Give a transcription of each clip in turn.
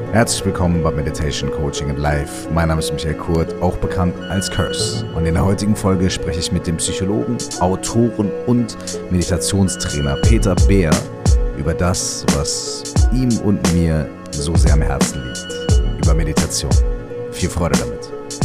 Herzlich willkommen bei Meditation Coaching and Life. Mein Name ist Michael Kurt, auch bekannt als Curse. Und in der heutigen Folge spreche ich mit dem Psychologen, Autoren und Meditationstrainer Peter Beer über das, was ihm und mir so sehr am Herzen liegt. Über Meditation. Viel Freude damit.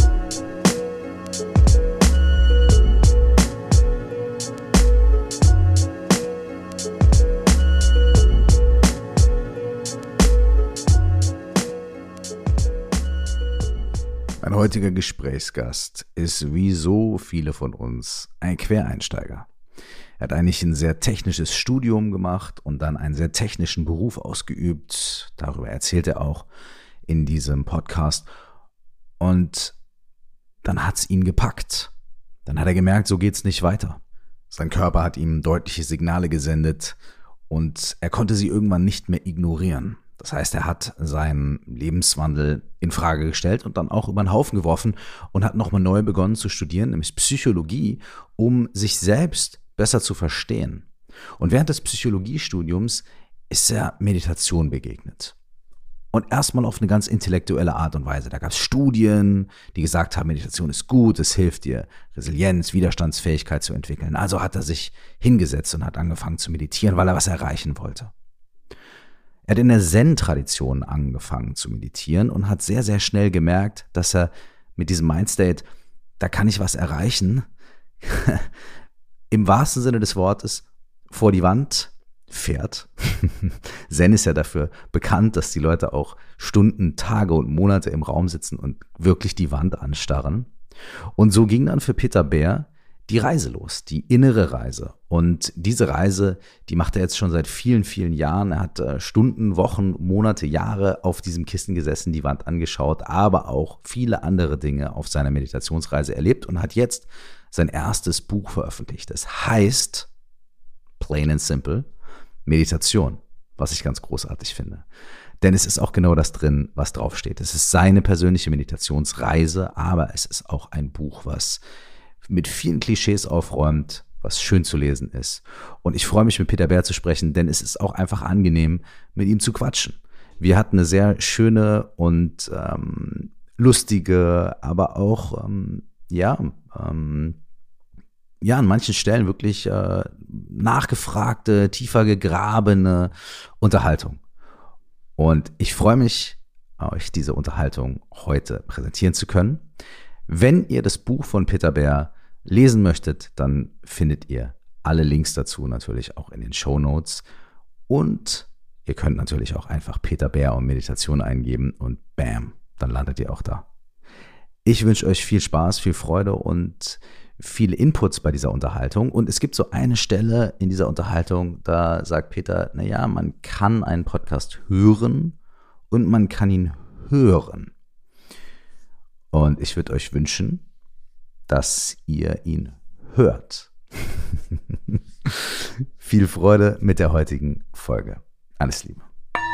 Mein heutiger Gesprächsgast ist wie so viele von uns ein Quereinsteiger. Er hat eigentlich ein sehr technisches Studium gemacht und dann einen sehr technischen Beruf ausgeübt. Darüber erzählt er auch in diesem Podcast. Und dann hat es ihn gepackt. Dann hat er gemerkt, so geht's nicht weiter. Sein Körper hat ihm deutliche Signale gesendet und er konnte sie irgendwann nicht mehr ignorieren. Das heißt, er hat seinen Lebenswandel in Frage gestellt und dann auch über den Haufen geworfen und hat nochmal neu begonnen zu studieren, nämlich Psychologie, um sich selbst besser zu verstehen. Und während des Psychologiestudiums ist er Meditation begegnet. Und erstmal auf eine ganz intellektuelle Art und Weise. Da gab es Studien, die gesagt haben, Meditation ist gut, es hilft dir, Resilienz, Widerstandsfähigkeit zu entwickeln. Also hat er sich hingesetzt und hat angefangen zu meditieren, weil er was erreichen wollte. Er hat in der Zen-Tradition angefangen zu meditieren und hat sehr, sehr schnell gemerkt, dass er mit diesem Mindstate, da kann ich was erreichen, im wahrsten Sinne des Wortes vor die Wand fährt. Zen ist ja dafür bekannt, dass die Leute auch Stunden, Tage und Monate im Raum sitzen und wirklich die Wand anstarren. Und so ging dann für Peter Beer die Reise los, die innere Reise. Und diese Reise, die macht er jetzt schon seit vielen, vielen Jahren. Er hat Stunden, Wochen, Monate, Jahre auf diesem Kissen gesessen, die Wand angeschaut, aber auch viele andere Dinge auf seiner Meditationsreise erlebt und hat jetzt sein erstes Buch veröffentlicht. Es heißt, plain and simple, Meditation, was ich ganz großartig finde. Denn es ist auch genau das drin, was draufsteht. Es ist seine persönliche Meditationsreise, aber es ist auch ein Buch, was mit vielen Klischees aufräumt, was schön zu lesen ist. Und ich freue mich, mit Peter Beer zu sprechen, denn es ist auch einfach angenehm, mit ihm zu quatschen. Wir hatten eine sehr schöne und lustige, aber auch, an manchen Stellen wirklich nachgefragte, tiefer gegrabene Unterhaltung. Und ich freue mich, euch diese Unterhaltung heute präsentieren zu können. Wenn ihr das Buch von Peter Beer lesen möchtet, dann findet ihr alle Links dazu natürlich auch in den Shownotes. Und ihr könnt natürlich auch einfach Peter Beer und Meditation eingeben und bam, dann landet ihr auch da. Ich wünsche euch viel Spaß, viel Freude und viele Inputs bei dieser Unterhaltung. Und es gibt so eine Stelle in dieser Unterhaltung, da sagt Peter, naja, man kann einen Podcast hören und man kann ihn hören. Und ich würde euch wünschen, dass ihr ihn hört. Viel Freude mit der heutigen Folge. Alles Liebe.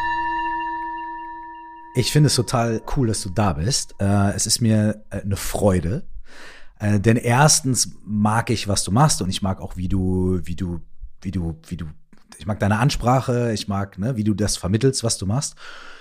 Ich finde es total cool, dass du da bist. Es ist mir eine Freude. Denn erstens mag ich, was du machst und ich mag auch, ich mag deine Ansprache, ich mag, wie du das vermittelst, was du machst.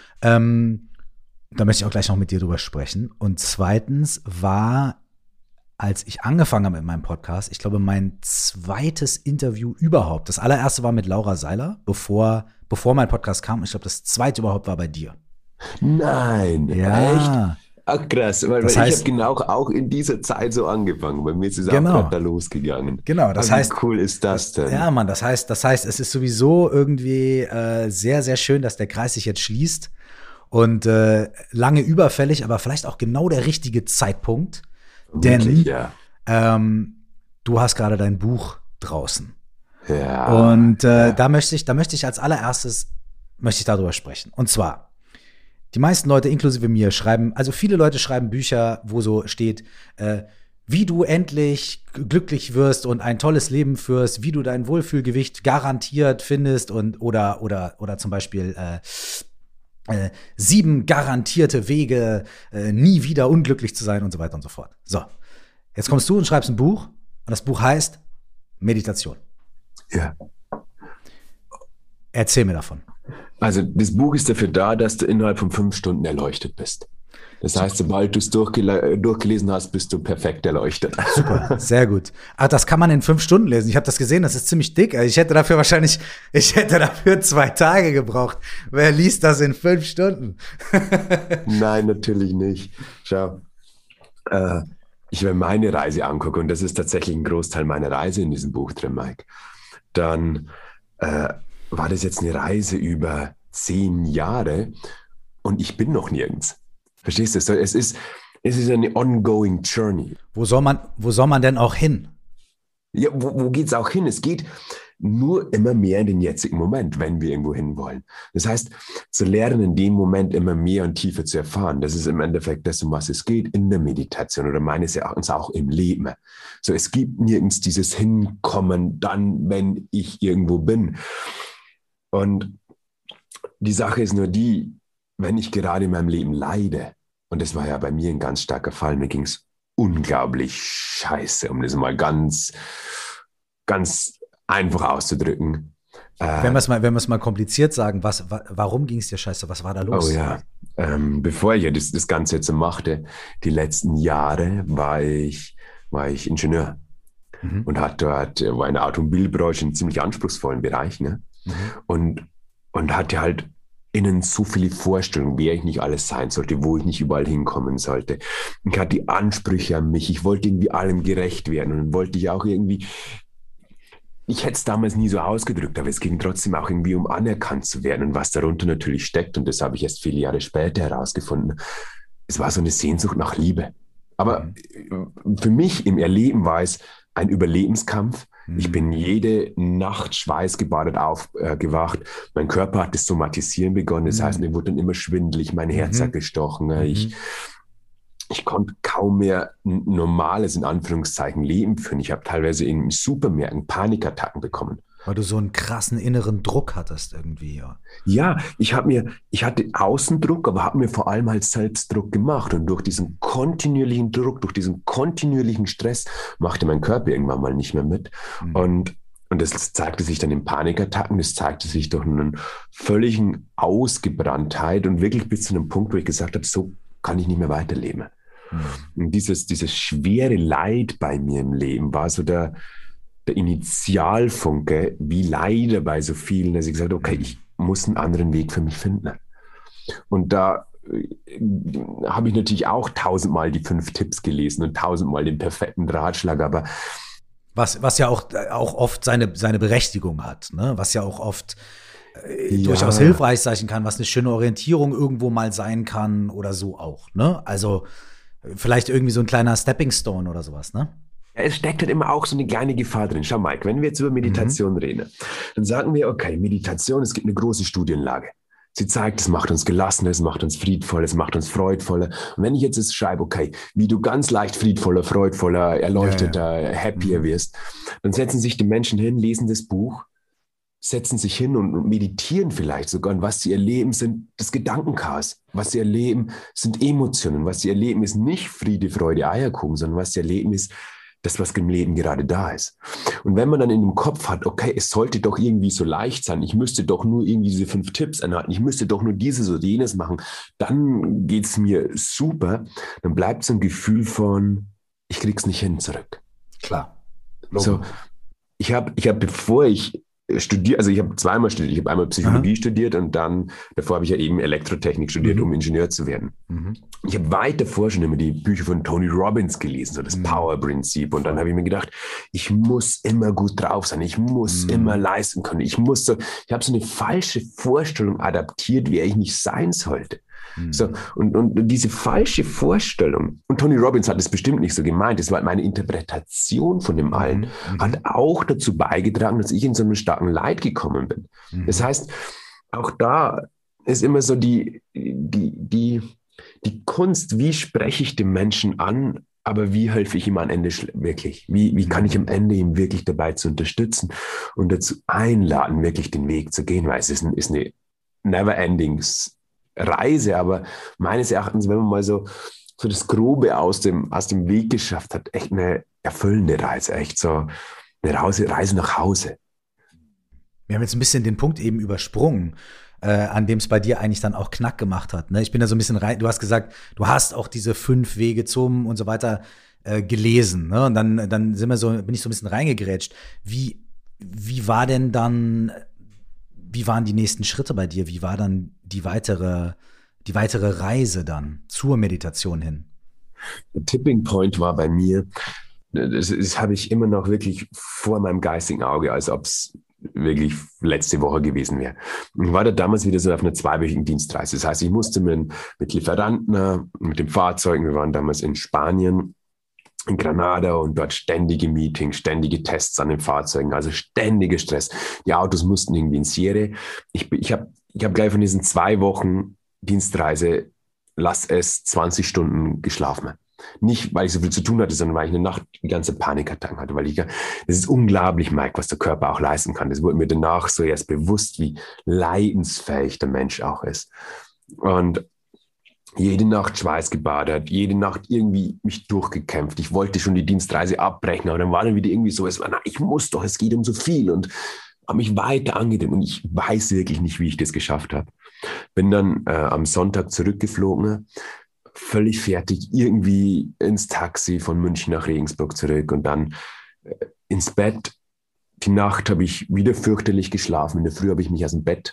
Da möchte ich auch gleich noch mit dir drüber sprechen. Und zweitens war, als ich angefangen habe mit meinem Podcast, ich glaube, mein zweites Interview überhaupt. Das allererste war mit Laura Seiler, bevor mein Podcast kam. Ich glaube, das zweite überhaupt war bei dir. Nein, ja. Echt? Ach krass, weil ich habe genau auch in dieser Zeit so angefangen. Bei mir ist es auch gerade da losgegangen. Genau, das heißt, wie cool ist das denn? Ja, Mann, das heißt, es ist sowieso irgendwie sehr, sehr schön, dass der Kreis sich jetzt schließt. Und lange überfällig, aber vielleicht auch genau der richtige Zeitpunkt. Wirklich, denn du hast gerade dein Buch draußen. Ja. Und da möchte ich als allererstes darüber sprechen. Und zwar, die meisten Leute, inklusive mir, viele Leute schreiben Bücher, wo so steht, wie du endlich glücklich wirst und ein tolles Leben führst, wie du dein Wohlfühlgewicht garantiert findest oder zum Beispiel 7 garantierte Wege, nie wieder unglücklich zu sein und so weiter und so fort. So, jetzt kommst du und schreibst ein Buch und das Buch heißt Meditation. Ja. Erzähl mir davon. Also das Buch ist dafür da, dass du innerhalb von 5 Stunden erleuchtet bist. Das heißt, sobald du es durchgelesen hast, bist du perfekt erleuchtet. Super, sehr gut. Ach, das kann man in 5 Stunden lesen. Ich habe das gesehen, das ist ziemlich dick. Ich hätte dafür 2 Tage gebraucht. Wer liest das in 5 Stunden? Nein, natürlich nicht. Schau, ich mir meine Reise angucke, und das ist tatsächlich ein Großteil meiner Reise in diesem Buch drin, Mike, dann war das jetzt eine Reise über 10 Jahre und ich bin noch nirgends. Verstehst du? Es ist eine ongoing journey. Wo soll man denn auch hin? Ja, wo geht es auch hin? Es geht nur immer mehr in den jetzigen Moment, wenn wir irgendwo hin wollen. Das heißt, zu lernen, in dem Moment immer mehr und tiefer zu erfahren, das ist im Endeffekt das, um was es geht in der Meditation oder meines Erachtens auch im Leben. So, es gibt nirgends dieses Hinkommen dann, wenn ich irgendwo bin. Und die Sache ist nur die, wenn ich gerade in meinem Leben leide, und das war ja bei mir ein ganz starker Fall, mir ging es unglaublich scheiße, um das mal ganz, ganz einfach auszudrücken. Wenn wir es mal kompliziert sagen, warum ging es dir scheiße? Was war da los? Oh ja, bevor ich das Ganze jetzt machte, die letzten Jahre war ich Ingenieur und war in der Automobilbranche in ziemlich anspruchsvollen Bereich, ne? Und hatte halt innen so viele Vorstellungen, wer ich nicht alles sein sollte, wo ich nicht überall hinkommen sollte. Ich hatte die Ansprüche an mich, ich wollte irgendwie allem gerecht werden und wollte ich auch irgendwie, ich hätte es damals nie so ausgedrückt, aber es ging trotzdem auch irgendwie um anerkannt zu werden und was darunter natürlich steckt, und das habe ich erst viele Jahre später herausgefunden. Es war so eine Sehnsucht nach Liebe. Aber für mich im Erleben war es ein Überlebenskampf. Ich bin jede Nacht schweißgebadet aufgewacht. Mein Körper hat das Somatisieren begonnen. Das heißt, mir wurde dann immer schwindelig, mein Herz hat gestochen. Ich konnte kaum mehr ein normales, in Anführungszeichen, Leben führen. Ich habe teilweise in Supermärkten Panikattacken bekommen. Weil du so einen krassen inneren Druck hattest irgendwie, ja. Ja, ich hatte Außendruck, aber habe mir vor allem halt Selbstdruck gemacht. Und durch diesen kontinuierlichen Druck, durch diesen kontinuierlichen Stress machte mein Körper irgendwann mal nicht mehr mit. Und das zeigte sich dann in Panikattacken, das zeigte sich durch einen völligen Ausgebranntheit und wirklich bis zu einem Punkt, wo ich gesagt habe, so kann ich nicht mehr weiterleben. Und dieses schwere Leid bei mir im Leben war so der Initialfunke, wie leider bei so vielen, dass ich gesagt habe, okay, ich muss einen anderen Weg für mich finden. Und da habe ich natürlich auch 1000-mal die 5 Tipps gelesen und 1000-mal den perfekten Ratschlag, aber was ja auch oft seine Berechtigung hat, ne? Was ja auch oft durchaus hilfreich sein kann, was eine schöne Orientierung irgendwo mal sein kann oder so auch, ne? Also vielleicht irgendwie so ein kleiner Stepping Stone oder sowas, ne? Es steckt halt immer auch so eine kleine Gefahr drin. Schau, Mike, wenn wir jetzt über Meditation reden, dann sagen wir, okay, Meditation, es gibt eine große Studienlage. Sie zeigt, es macht uns gelassener, es macht uns friedvoller, es macht uns freudvoller. Und wenn ich jetzt schreibe, okay, wie du ganz leicht friedvoller, freudvoller, erleuchteter, happier wirst, dann setzen sich die Menschen hin, lesen das Buch, setzen sich hin und meditieren vielleicht sogar. Und was sie erleben, sind das Gedankenchaos. Was sie erleben, sind Emotionen. Was sie erleben, ist nicht Friede, Freude, Eierkuchen, sondern was sie erleben, ist das, was im Leben gerade da ist. Und wenn man dann in dem Kopf hat, okay, es sollte doch irgendwie so leicht sein, ich müsste doch nur irgendwie diese 5 Tipps einhalten, ich müsste doch nur dieses oder jenes machen, dann geht es mir super, dann bleibt so ein Gefühl von, ich krieg's nicht hin zurück. Klar. So, ich hab, bevor ich studiert, also ich habe zweimal studiert. Ich habe einmal Psychologie studiert und dann, davor habe ich ja eben Elektrotechnik studiert, um Ingenieur zu werden. Ich habe weit davor schon immer die Bücher von Tony Robbins gelesen, so das Power-Prinzip. Und dann habe ich mir gedacht, ich muss immer gut drauf sein, ich muss immer leisten können. Ich habe so eine falsche Vorstellung adaptiert, wer ich nicht sein sollte. So, und diese falsche Vorstellung, und Tony Robbins hat es bestimmt nicht so gemeint, das war meine Interpretation von dem allen, hat auch dazu beigetragen, dass ich in so einen starken Leid gekommen bin. Das heißt, auch da ist immer so die Kunst, wie spreche ich den Menschen an, aber wie helfe ich ihm am Ende wirklich? Wie kann ich am Ende ihm wirklich dabei zu unterstützen und dazu einladen, wirklich den Weg zu gehen, weil es ist eine never-ending Reise, aber meines Erachtens, wenn man mal so das Grobe aus dem Weg geschafft hat, echt eine erfüllende Reise, echt so eine Reise nach Hause. Wir haben jetzt ein bisschen den Punkt eben übersprungen, an dem es bei dir eigentlich dann auch Knack gemacht hat. Ne? Ich bin da so ein bisschen rein, du hast gesagt, du hast auch diese 5 Wege zum und so weiter gelesen. Ne? Und dann bin ich so ein bisschen reingegrätscht. Wie waren die nächsten Schritte bei dir? Wie war dann die weitere Reise dann zur Meditation hin? Der Tipping Point war bei mir, das habe ich immer noch wirklich vor meinem geistigen Auge, als ob es wirklich letzte Woche gewesen wäre. Ich war da damals wieder so auf einer 2-wöchigen Dienstreise. Das heißt, ich musste mit Lieferanten, mit den Fahrzeugen, wir waren damals in Spanien, in Granada und dort ständige Meetings, ständige Tests an den Fahrzeugen, also ständiger Stress. Die Autos mussten irgendwie in Serie. Ich hab gleich von diesen 2 Wochen Dienstreise, lass es 20 Stunden geschlafen. Nicht, weil ich so viel zu tun hatte, sondern weil ich eine Nacht die ganze Panikattacken hatte. Das ist unglaublich, Mike, was der Körper auch leisten kann. Das wurde mir danach so erst bewusst, wie leidensfähig der Mensch auch ist. Und jede Nacht schweißgebadet, jede Nacht irgendwie mich durchgekämpft. Ich wollte schon die Dienstreise abbrechen, aber dann war dann wieder irgendwie so, ich muss doch, es geht um so viel, und habe mich weiter angedrängt, und ich weiß wirklich nicht, wie ich das geschafft habe. Bin dann am Sonntag zurückgeflogen, völlig fertig, irgendwie ins Taxi von München nach Regensburg zurück und dann ins Bett. Die Nacht habe ich wieder fürchterlich geschlafen. In der Früh habe ich mich aus dem Bett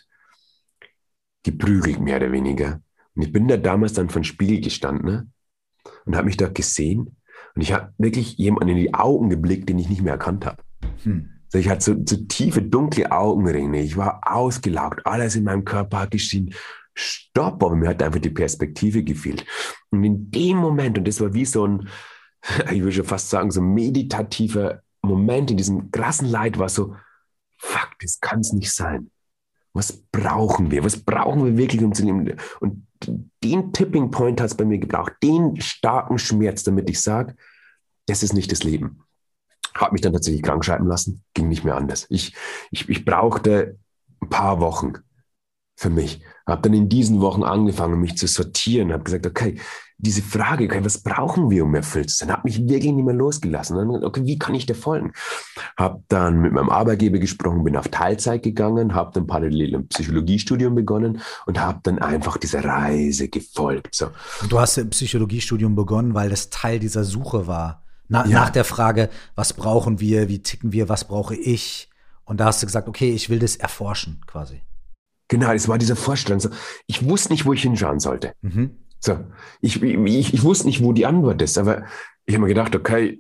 geprügelt, mehr oder weniger. Und ich bin da damals dann vor dem Spiegel gestanden, ne? Und habe mich dort gesehen. Und ich habe wirklich jemanden in die Augen geblickt, den ich nicht mehr erkannt habe. Also ich hatte so tiefe, dunkle Augenringe. Ich war ausgelaugt. Alles in meinem Körper hat geschrien, stopp, aber mir hat einfach die Perspektive gefehlt. Und in dem Moment, und das war wie so ein, ich würde schon fast sagen, so ein meditativer Moment in diesem krassen Leid, war so, fuck, das kann es nicht sein. Was brauchen wir? Was brauchen wir wirklich, um zu leben? Und den Tipping Point hat es bei mir gebraucht, den starken Schmerz, damit ich sage, das ist nicht das Leben. Habe mich dann tatsächlich krank schreiben lassen, ging nicht mehr anders. Ich brauchte ein paar Wochen für mich. Habe dann in diesen Wochen angefangen, mich zu sortieren, habe gesagt, okay, diese Frage, okay, was brauchen wir, um erfüllt zu sein, hat mich wirklich nicht mehr losgelassen. Und dann, okay, wie kann ich dir folgen? Habe dann mit meinem Arbeitgeber gesprochen, bin auf Teilzeit gegangen, habe dann parallel ein Psychologiestudium begonnen und habe dann einfach dieser Reise gefolgt. So. Und du hast ein Psychologiestudium begonnen, weil das Teil dieser Suche war. Nach der Frage, was brauchen wir, wie ticken wir, was brauche ich? Und da hast du gesagt, okay, ich will das erforschen quasi. Genau, es war dieser Vorstellung. So, ich wusste nicht, wo ich hinschauen sollte. So, ich wusste nicht, wo die Antwort ist, aber ich habe mir gedacht, okay,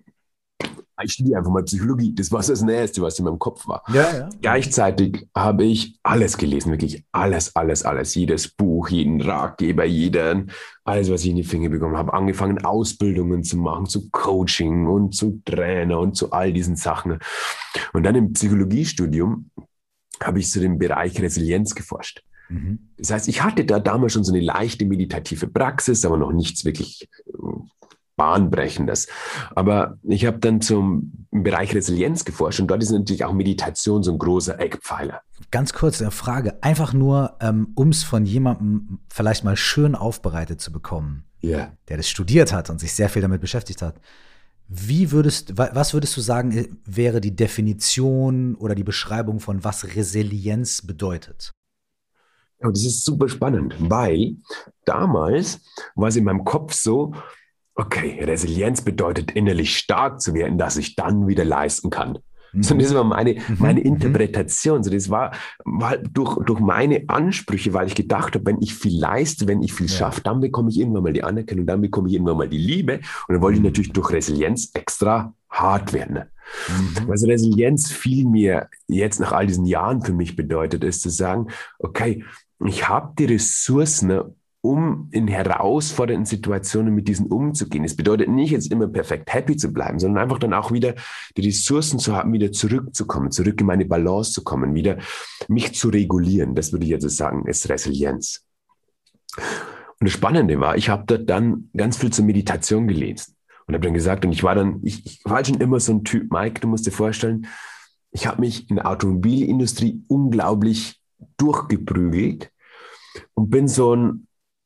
ich studiere einfach mal Psychologie. Das war das Nächste, was in meinem Kopf war. Ja. Gleichzeitig habe ich alles gelesen, wirklich alles. Jedes Buch, jeden Ratgeber, alles, was ich in die Finger bekommen habe. Angefangen, Ausbildungen zu machen, zu Coaching und zu Trainer und zu all diesen Sachen. Und dann im Psychologiestudium habe ich zu dem Bereich Resilienz geforscht. Das heißt, ich hatte da damals schon so eine leichte meditative Praxis, aber noch nichts wirklich Bahnbrechendes. Aber ich habe dann zum Bereich Resilienz geforscht, und dort ist natürlich auch Meditation so ein großer Eckpfeiler. Ganz kurz eine Frage, einfach nur, um es von jemandem vielleicht mal schön aufbereitet zu bekommen, der das studiert hat und sich sehr viel damit beschäftigt hat. Was würdest du sagen, wäre die Definition oder die Beschreibung von was Resilienz bedeutet? Ja, das ist super spannend, weil damals war es in meinem Kopf so, okay, Resilienz bedeutet innerlich stark zu werden, dass ich dann wieder leisten kann. So, das war meine Interpretation. So, das war durch meine Ansprüche, weil ich gedacht habe, wenn ich viel leiste, wenn ich viel schaffe, dann bekomme ich irgendwann mal die Anerkennung, dann bekomme ich irgendwann mal die Liebe. Und dann wollte ich natürlich durch Resilienz extra hart werden. Also Resilienz vielmehr jetzt nach all diesen Jahren für mich bedeutet, ist zu sagen, okay, ich habe die Ressourcen, um in herausfordernden Situationen mit diesen umzugehen. Es bedeutet nicht, jetzt immer perfekt happy zu bleiben, sondern einfach dann auch wieder die Ressourcen zu haben, wieder zurückzukommen, zurück in meine Balance zu kommen, wieder mich zu regulieren. Das würde ich jetzt sagen, ist Resilienz. Und das Spannende war, ich habe dort dann ganz viel zur Meditation gelesen und habe dann gesagt, und ich war schon immer so ein Typ, Mike, du musst dir vorstellen, ich habe mich in der Automobilindustrie unglaublich durchgeprügelt und bin so ein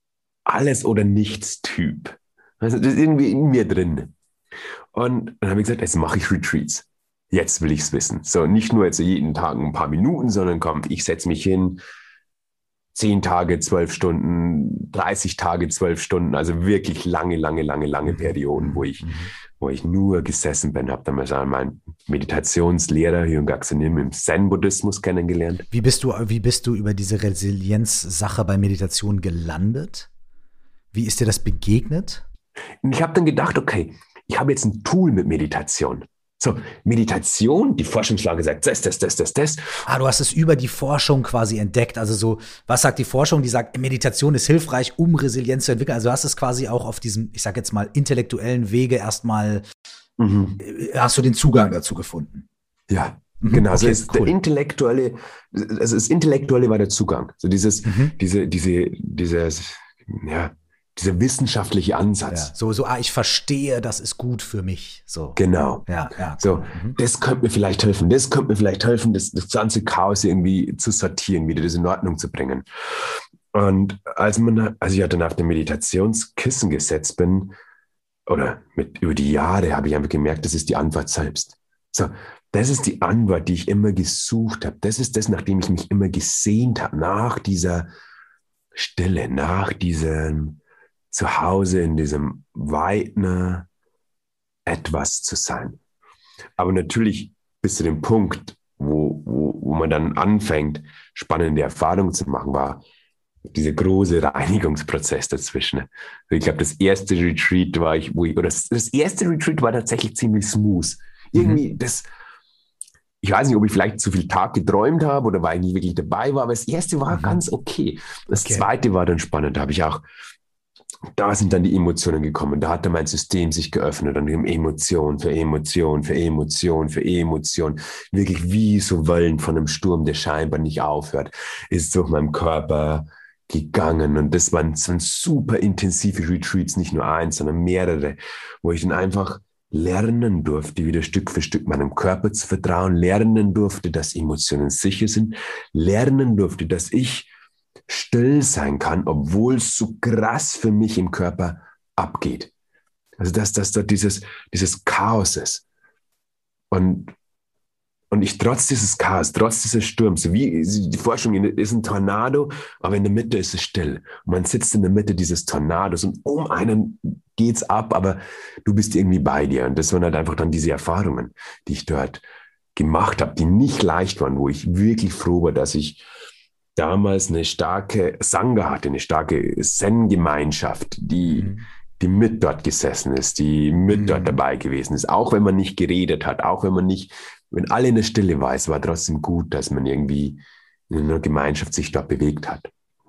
Alles-oder-nichts-Typ. Also das ist irgendwie in mir drin. Und dann habe ich gesagt, jetzt mache ich Retreats. Jetzt will ich es wissen. So, nicht nur jetzt jeden Tag ein paar Minuten, sondern komm, ich setze mich hin, 10 Tage, 12 Stunden, 30 Tage, 12 Stunden, also wirklich lange Perioden, wo ich nur gesessen bin, habe damals meinen Meditationslehrer Hyun-Gak Nim im Zen-Buddhismus kennengelernt. Wie bist du über diese Resilienz-Sache bei Meditation gelandet? Wie ist dir das begegnet? Ich habe dann gedacht, okay, ich habe jetzt ein Tool mit Meditation. So, Meditation, die Forschungslage sagt das. Du hast es über die Forschung quasi entdeckt. Also so, was sagt die Forschung? Die sagt, Meditation ist hilfreich, um Resilienz zu entwickeln. Also du hast es quasi auch auf diesem, ich sag jetzt mal, intellektuellen Wege erstmal, hast du den Zugang dazu gefunden. Ja, genau. Okay, also cool. Das Intellektuelle war der Zugang. So dieser wissenschaftliche Ansatz. Ja, ich verstehe, das ist gut für mich. So. Genau. Ja, so, das könnte mir vielleicht helfen, das ganze Chaos irgendwie zu sortieren, wieder das in Ordnung zu bringen. Und als ich dann auf dem Meditationskissen gesetzt bin, oder über die Jahre, habe ich einfach gemerkt, das ist die Antwort selbst. So, das ist die Antwort, die ich immer gesucht habe. Das ist das, nachdem ich mich immer gesehnt habe, nach dieser Stille, nach diesem Zuhause in diesem weiten etwas zu sein. Aber natürlich bis zu dem Punkt, wo man dann anfängt, spannende Erfahrungen zu machen, war dieser große Reinigungsprozess dazwischen. Ich glaube, das erste Retreat war tatsächlich ziemlich smooth. Irgendwie ich weiß nicht, ob ich vielleicht zu viel Tag geträumt habe oder weil ich nicht wirklich dabei war, aber das erste war ganz okay. Das zweite war dann spannend, da sind dann die Emotionen gekommen. Da hat dann mein System sich geöffnet und Emotion für Emotion. Wirklich wie so Wellen von einem Sturm, der scheinbar nicht aufhört, ist durch meinen Körper gegangen. Und das waren super intensive Retreats, nicht nur eins, sondern mehrere, wo ich dann einfach lernen durfte, wieder Stück für Stück meinem Körper zu vertrauen, lernen durfte, dass Emotionen sicher sind, lernen durfte, dass ich still sein kann, obwohl es so krass für mich im Körper abgeht. Also dass da dieses Chaos ist. Und ich trotz dieses Chaos, trotz dieses Sturms, so wie die Forschung ist ein Tornado, aber in der Mitte ist es still. Und man sitzt in der Mitte dieses Tornados und um einen geht's ab, aber du bist irgendwie bei dir. Und das waren halt einfach dann diese Erfahrungen, die ich dort gemacht habe, die nicht leicht waren, wo ich wirklich froh war, dass ich damals eine starke Sangha hatte, eine starke Zen-Gemeinschaft, die mit dort gesessen ist, die mit dort dabei gewesen ist. Auch wenn man nicht geredet hat, auch wenn alle in der Stille war, es war trotzdem gut, dass man irgendwie in einer Gemeinschaft sich dort bewegt hat.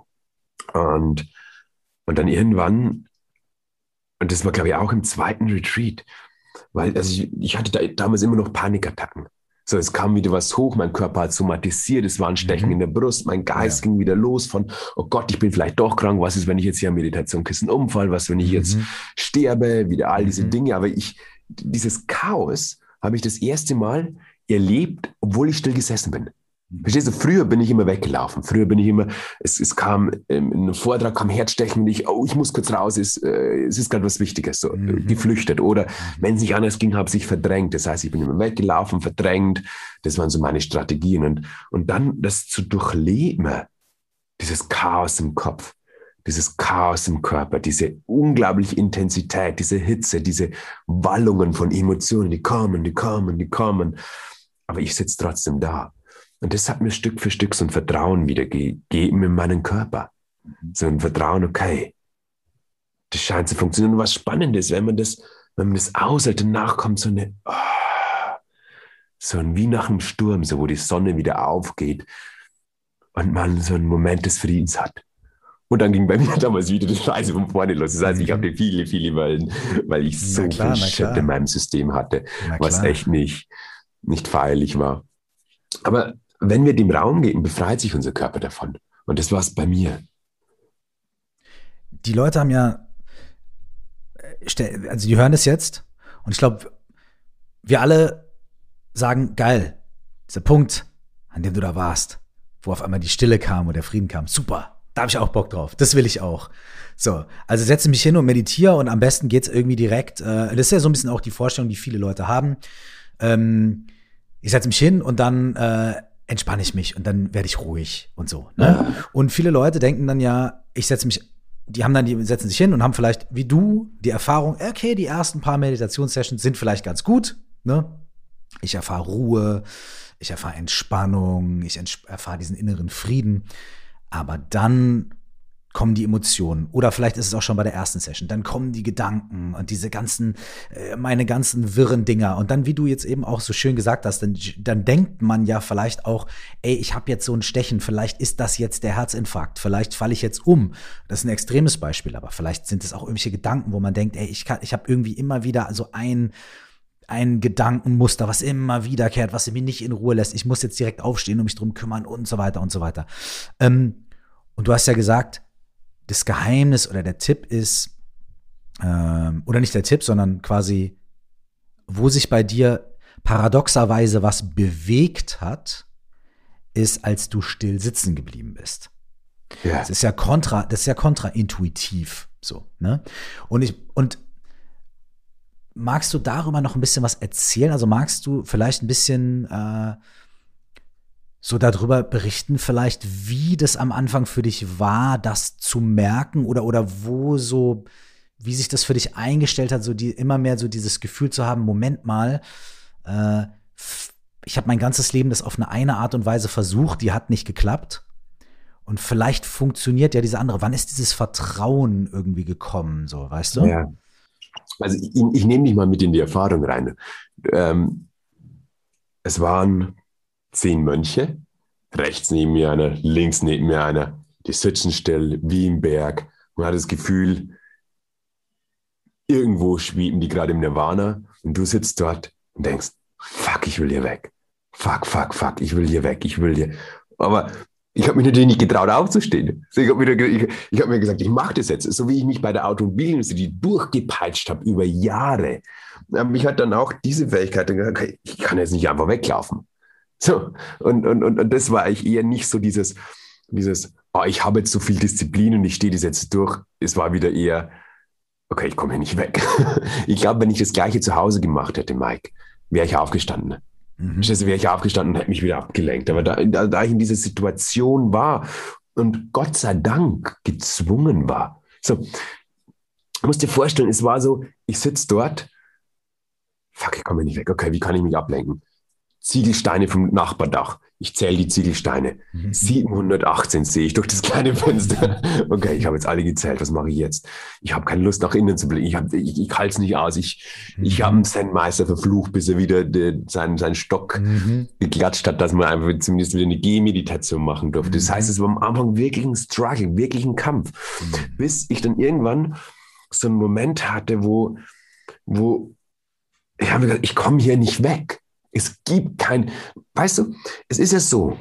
Und dann irgendwann, und das war, glaube ich, auch im zweiten Retreat, weil ich hatte damals immer noch Panikattacken. So, es kam wieder was hoch, mein Körper hat somatisiert, es war ein Stechen in der Brust, mein Geist ging wieder los von, oh Gott, ich bin vielleicht doch krank, was ist, wenn ich jetzt hier am Meditationskissen umfall, was, wenn ich jetzt sterbe, wieder all diese Dinge. Aber dieses Chaos habe ich das erste Mal erlebt, obwohl ich still gesessen bin. Verstehst du, früher bin ich immer weggelaufen. Früher bin ich immer, es kam, in einem Vortrag kam Herzstechen und ich muss kurz raus, es ist gerade was Wichtiges, so geflüchtet. Oder wenn es nicht anders ging, habe ich sich verdrängt. Das heißt, ich bin immer weggelaufen, verdrängt. Das waren so meine Strategien. Und dann das zu durchleben, dieses Chaos im Kopf, dieses Chaos im Körper, diese unglaubliche Intensität, diese Hitze, diese Wallungen von Emotionen, die kommen. Aber ich sitze trotzdem da. Und das hat mir Stück für Stück so ein Vertrauen wieder gegeben in meinen Körper. So ein Vertrauen, okay, das scheint zu funktionieren. Und was spannend ist, wenn man das aushält, danach kommt so ein wie nach einem Sturm, so wo die Sonne wieder aufgeht und man so einen Moment des Friedens hat. Und dann ging bei mir damals wieder das Scheiße von vorne los. Das heißt, ich hatte viele Wellen, weil ich so viel Shit in meinem System hatte, was echt nicht feierlich war. Aber wenn wir dem Raum geben, befreit sich unser Körper davon. Und das war es bei mir. Die Leute haben ja, also die hören das jetzt und ich glaube, wir alle sagen, geil, dieser Punkt, an dem du da warst, wo auf einmal die Stille kam und der Frieden kam, super, da habe ich auch Bock drauf, das will ich auch. So, also setze mich hin und meditiere und am besten geht's irgendwie direkt, das ist ja so ein bisschen auch die Vorstellung, die viele Leute haben, ich setze mich hin und dann entspanne ich mich und dann werde ich ruhig und so. Ne? Und viele Leute denken dann ja, die setzen sich hin und haben vielleicht, wie du, die Erfahrung, okay, die ersten paar Meditationssessions sind vielleicht ganz gut. Ne? Ich erfahre Ruhe, ich erfahre Entspannung, ich erfahre diesen inneren Frieden. Aber dann kommen die Emotionen. Oder vielleicht ist es auch schon bei der ersten Session. Dann kommen die Gedanken und meine ganzen wirren Dinger. Und dann, wie du jetzt eben auch so schön gesagt hast, dann denkt man ja vielleicht auch, ey, ich habe jetzt so ein Stechen, vielleicht ist das jetzt der Herzinfarkt, vielleicht falle ich jetzt um. Das ist ein extremes Beispiel, aber vielleicht sind es auch irgendwelche Gedanken, wo man denkt, ey, ich habe irgendwie immer wieder so ein Gedankenmuster, was immer wiederkehrt, was mich nicht in Ruhe lässt. Ich muss jetzt direkt aufstehen und mich drum kümmern und so weiter und so weiter. Und du hast ja gesagt, das Geheimnis oder der Tipp ist, oder nicht der Tipp, sondern quasi, wo sich bei dir paradoxerweise was bewegt hat, ist, als du still sitzen geblieben bist. Ja. Das ist ja kontraintuitiv so, ne? Und magst du darüber noch ein bisschen was erzählen? Also magst du vielleicht ein bisschen so darüber berichten, vielleicht wie das am Anfang für dich war, das zu merken oder wie sich das für dich eingestellt hat, immer mehr so dieses Gefühl zu haben, Moment mal, ich habe mein ganzes Leben das auf eine Art und Weise versucht, die hat nicht geklappt und vielleicht funktioniert ja diese andere. Wann ist dieses Vertrauen irgendwie gekommen, so, weißt du? Ja. Also ich nehme dich mal mit in die Erfahrung rein. Es waren 10 Mönche, rechts neben mir einer, links neben mir einer, die sitzen still wie im Berg. Man hat das Gefühl, irgendwo schweben die gerade im Nirvana und du sitzt dort und denkst, fuck, ich will hier weg. Fuck, ich will hier weg, Aber ich habe mich natürlich nicht getraut aufzustehen. Ich habe mir gesagt, ich mache das jetzt, so wie ich mich bei der Automobilindustrie durchgepeitscht habe über Jahre. Mich hat dann auch diese Fähigkeit gesagt, okay, ich kann jetzt nicht einfach weglaufen. So, und das war eigentlich eher nicht so dieses, ich habe jetzt so viel Disziplin und ich stehe das jetzt durch. Es war wieder eher, okay, ich komme hier nicht weg. Ich glaube, wenn ich das Gleiche zu Hause gemacht hätte, Mike, wäre ich aufgestanden. Wäre ich aufgestanden und hätte mich wieder abgelenkt. Aber da ich in dieser Situation war und Gott sei Dank gezwungen war. So, du musst dir vorstellen, es war so, ich sitze dort, fuck, ich komme nicht weg. Okay, wie kann ich mich ablenken? Ziegelsteine vom Nachbardach. Ich zähle die Ziegelsteine. 718 sehe ich durch das kleine Fenster. Okay, ich habe jetzt alle gezählt. Was mache ich jetzt? Ich habe keine Lust, nach innen zu blicken. Ich halte es nicht aus. Ich habe einen Zen-Meister verflucht, bis er wieder seinen Stock geklatscht hat, dass man einfach zumindest wieder eine Gehmeditation machen durfte. Das heißt, es war am Anfang wirklich ein Struggle, wirklich ein Kampf. Bis ich dann irgendwann so einen Moment hatte, wo ich habe gesagt, ich komme hier nicht weg. Es gibt weißt du, es ist ja so,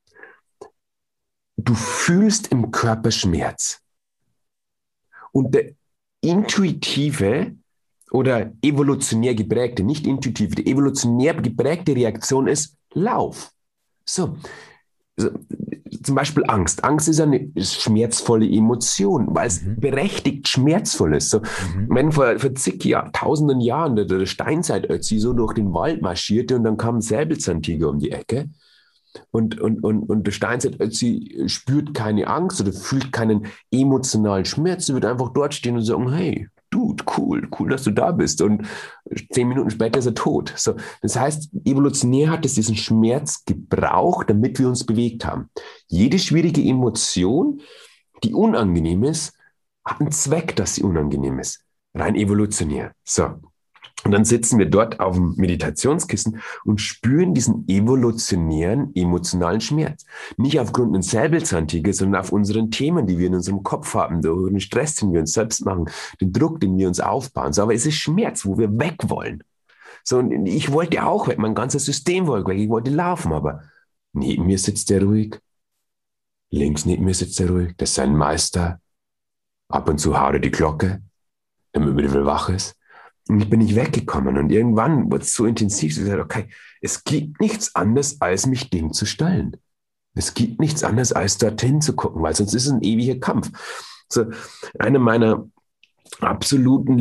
du fühlst im Körper Schmerz und der intuitive oder evolutionär geprägte, nicht intuitive, die evolutionär geprägte Reaktion ist Lauf. So, zum Beispiel Angst. Angst ist eine schmerzvolle Emotion, weil es berechtigt schmerzvoll ist. So, wenn vor zig tausenden Jahren der Steinzeit-Ötzi so durch den Wald marschierte und dann kam ein Säbelzahntiger um die Ecke und der Steinzeit-Ötzi spürt keine Angst oder fühlt keinen emotionalen Schmerz, er wird einfach dort stehen und sagen, hey, Dude, cool, dass du da bist. Und 10 Minuten später ist er tot. So, das heißt, evolutionär hat es diesen Schmerz gebraucht, damit wir uns bewegt haben. Jede schwierige Emotion, die unangenehm ist, hat einen Zweck, dass sie unangenehm ist. Rein evolutionär. So. Und dann sitzen wir dort auf dem Meditationskissen und spüren diesen evolutionären, emotionalen Schmerz. Nicht aufgrund eines Säbelzahntigers, sondern auf unseren Themen, die wir in unserem Kopf haben, durch den Stress, den wir uns selbst machen, den Druck, den wir uns aufbauen. So, aber es ist Schmerz, wo wir weg wollen. So, und ich wollte auch weg, mein ganzes System wollte weg, ich wollte laufen, aber neben mir sitzt der ruhig, links neben mir sitzt der ruhig, das ist sein Meister. Ab und zu haut er die Glocke, damit man wieder wach ist. Und ich bin nicht weggekommen. Und irgendwann wurde es so intensiv, dass ich gesagt, okay, es gibt nichts anderes, als mich dem zu stellen. Es gibt nichts anderes, als dorthin zu gucken, weil sonst ist es ein ewiger Kampf. So, eine meiner absoluten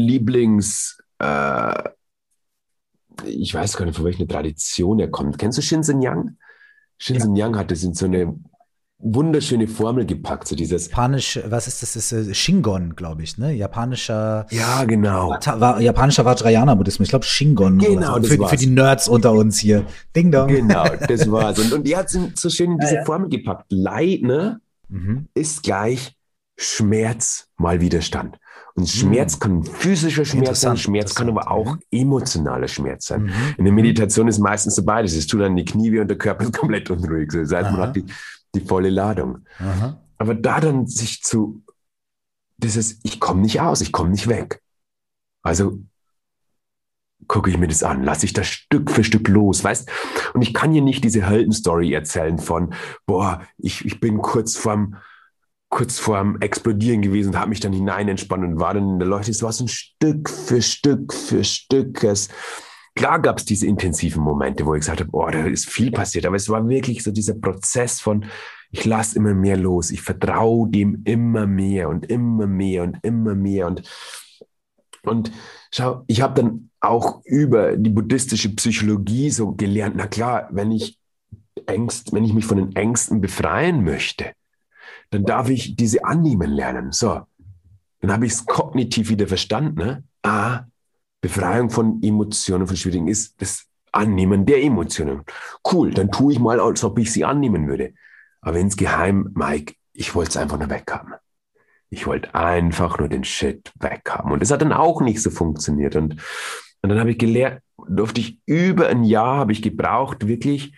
ich weiß gar nicht, von welcher Tradition er kommt. Kennst du Shinzen Yang? Shinzen Yang hat das in so eine wunderschöne Formel gepackt, so dieses Japanisch, was ist das? Das ist Shingon, glaube ich, ne? Japanischer genau. Japanischer Vajrayana-Buddhismus. Ich glaube Shingon. Genau, oder so. das war's. Für die Nerds unter uns hier. Ding dong. Genau, das war's. Und die hat es so schön in diese Formel gepackt. Leid, ne, ist gleich Schmerz mal Widerstand. Und Schmerz kann physischer Schmerz sein, Schmerz kann aber auch emotionaler Schmerz sein. In der Meditation ist meistens so beides. Es tut dann die Knie weh und der Körper ist komplett unruhig. Das heißt, man hat die volle Ladung. Aber da dann sich ich komme nicht aus, ich komme nicht weg. Also gucke ich mir das an, lasse ich das Stück für Stück los, weißt? Und ich kann hier nicht diese Heldenstory erzählen von, ich bin kurz vorm Explodieren gewesen und habe mich dann hinein entspannt und war dann in der Leuchte. Es war so ein Stück für Stück für Stück. Klar gab es diese intensiven Momente, wo ich gesagt habe, da ist viel passiert, aber es war wirklich so dieser Prozess von, ich lasse immer mehr los, ich vertraue dem immer mehr und immer mehr und immer mehr und schau, ich habe dann auch über die buddhistische Psychologie so gelernt, na klar, wenn ich mich von den Ängsten befreien möchte, dann darf ich diese annehmen lernen. So, dann habe ich es kognitiv wieder verstanden. Ne? Befreiung von Emotionen, von Schwierigen ist das Annehmen der Emotionen. Cool, dann tue ich mal, als ob ich sie annehmen würde. Aber insgeheim, Mike, ich wollte es einfach nur weghaben. Ich wollte einfach nur den Shit weghaben. Und das hat dann auch nicht so funktioniert. Und dann habe ich gelernt, über ein Jahr habe ich gebraucht, wirklich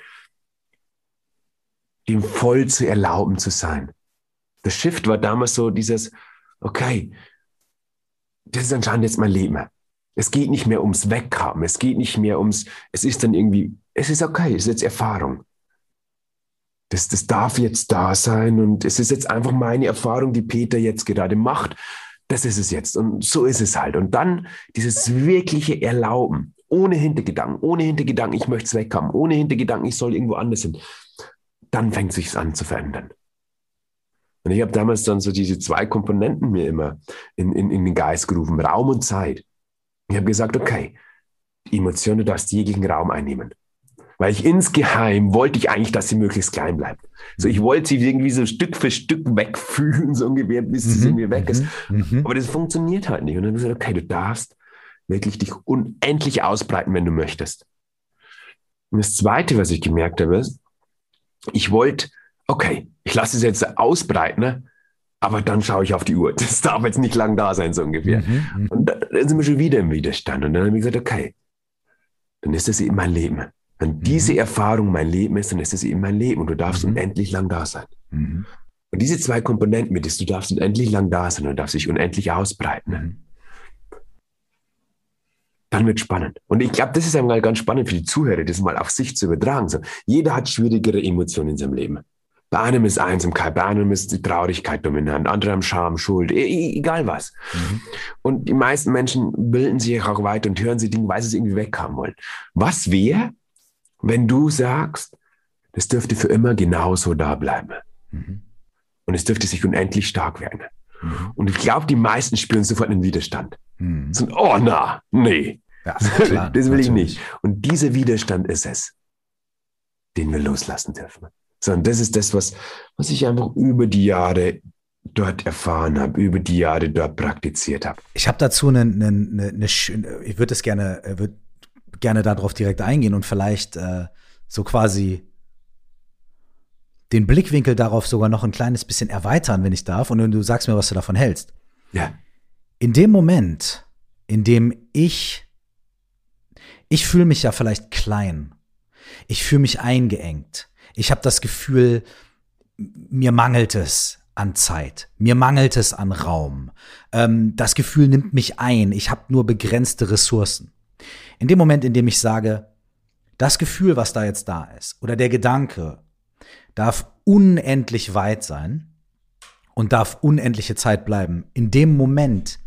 dem voll zu erlauben zu sein. Der Shift war damals so dieses, okay, das ist anscheinend jetzt mein Leben. Es geht nicht mehr ums Weghaben, es geht nicht mehr es ist dann irgendwie, es ist okay, es ist jetzt Erfahrung. Das darf jetzt da sein und es ist jetzt einfach meine Erfahrung, die Peter jetzt gerade macht. Das ist es jetzt und so ist es halt. Und dann dieses wirkliche Erlauben, ohne Hintergedanken, ich möchte es weghaben, ohne Hintergedanken, ich soll irgendwo anders hin. Dann fängt es sich an zu verändern. Und ich habe damals dann so diese 2 Komponenten mir immer in den Geist gerufen, Raum und Zeit. Ich habe gesagt, okay, die Emotion, du darfst jeglichen Raum einnehmen. Weil insgeheim wollte ich eigentlich, dass sie möglichst klein bleibt. So, ich wollte sie irgendwie so Stück für Stück wegfühlen, so ungefähr, bis sie irgendwie weg ist. Aber das funktioniert halt nicht. Und dann habe ich gesagt, okay, du darfst wirklich dich unendlich ausbreiten, wenn du möchtest. Und das Zweite, was ich gemerkt habe, ist, ich wollte, okay, ich lasse es jetzt ausbreiten, ne? Aber dann schaue ich auf die Uhr. Das darf jetzt nicht lang da sein, so ungefähr. Und dann sind wir schon wieder im Widerstand. Und dann habe ich gesagt, okay, dann ist das eben mein Leben. Wenn diese Erfahrung mein Leben ist, dann ist es eben mein Leben. Und du darfst unendlich lang da sein. Und diese 2 Komponenten mit ist, du darfst unendlich lang da sein und du darfst dich unendlich ausbreiten. Dann wird es spannend. Und ich glaube, das ist einmal ganz spannend für die Zuhörer, das mal auf sich zu übertragen. So, jeder hat schwierigere Emotionen in seinem Leben. Bei einem ist Einsamkeit, bei einem ist die Traurigkeit dominant, andere haben Scham, Schuld, egal was. Und die meisten Menschen bilden sich auch weiter und hören sie Dinge, weil sie es irgendwie weghaben wollen. Was wäre, wenn du sagst, das dürfte für immer genauso da bleiben? Und es dürfte sich unendlich stark werden. Und ich glaube, die meisten spüren sofort einen Widerstand. So, nee. Ja, klar, das will ich nicht. Und dieser Widerstand ist es, den wir loslassen dürfen. Sondern das ist das, was ich einfach über die Jahre dort erfahren habe, über die Jahre dort praktiziert habe. Ich habe dazu ich würde gerne darauf direkt eingehen und vielleicht so quasi den Blickwinkel darauf sogar noch ein kleines bisschen erweitern, wenn ich darf, und du sagst mir, was du davon hältst. Ja. In dem Moment, in dem ich fühle mich ja vielleicht klein, ich fühle mich eingeengt, ich habe das Gefühl, mir mangelt es an Zeit, mir mangelt es an Raum, das Gefühl nimmt mich ein, ich habe nur begrenzte Ressourcen. In dem Moment, in dem ich sage, das Gefühl, was da jetzt da ist, oder der Gedanke, darf unendlich weit sein und darf unendliche Zeit bleiben. In dem Moment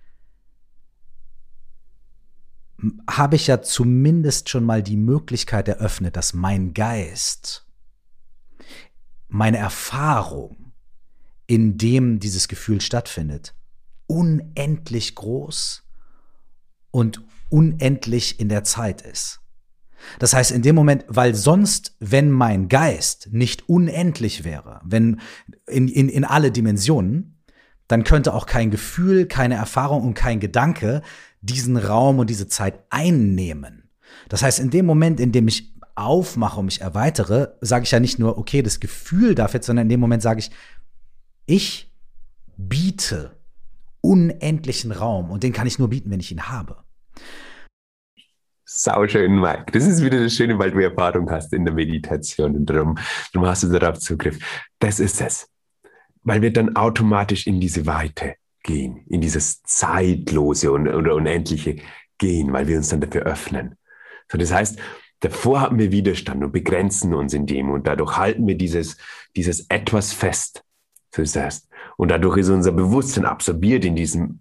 habe ich ja zumindest schon mal die Möglichkeit eröffnet, dass mein Geist, meine Erfahrung, in dem dieses Gefühl stattfindet, unendlich groß und unendlich in der Zeit ist. Das heißt, in dem Moment, weil sonst, wenn mein Geist nicht unendlich wäre, wenn in alle Dimensionen, dann könnte auch kein Gefühl, keine Erfahrung und kein Gedanke diesen Raum und diese Zeit einnehmen. Das heißt, in dem Moment, in dem ich aufmache und mich erweitere, sage ich ja nicht nur, okay, das Gefühl darf jetzt, sondern in dem Moment sage ich biete unendlichen Raum und den kann ich nur bieten, wenn ich ihn habe. Sauschön, Mike. Das ist wieder das Schöne, weil du Erfahrung hast in der Meditation und darum hast du darauf Zugriff. Das ist es. Weil wir dann automatisch in diese Weite gehen, in dieses Zeitlose oder Unendliche gehen, weil wir uns dann dafür öffnen. So, das heißt, davor haben wir Widerstand und begrenzen uns in dem und dadurch halten wir dieses Etwas fest. So ist das. Und dadurch ist unser Bewusstsein absorbiert in diesem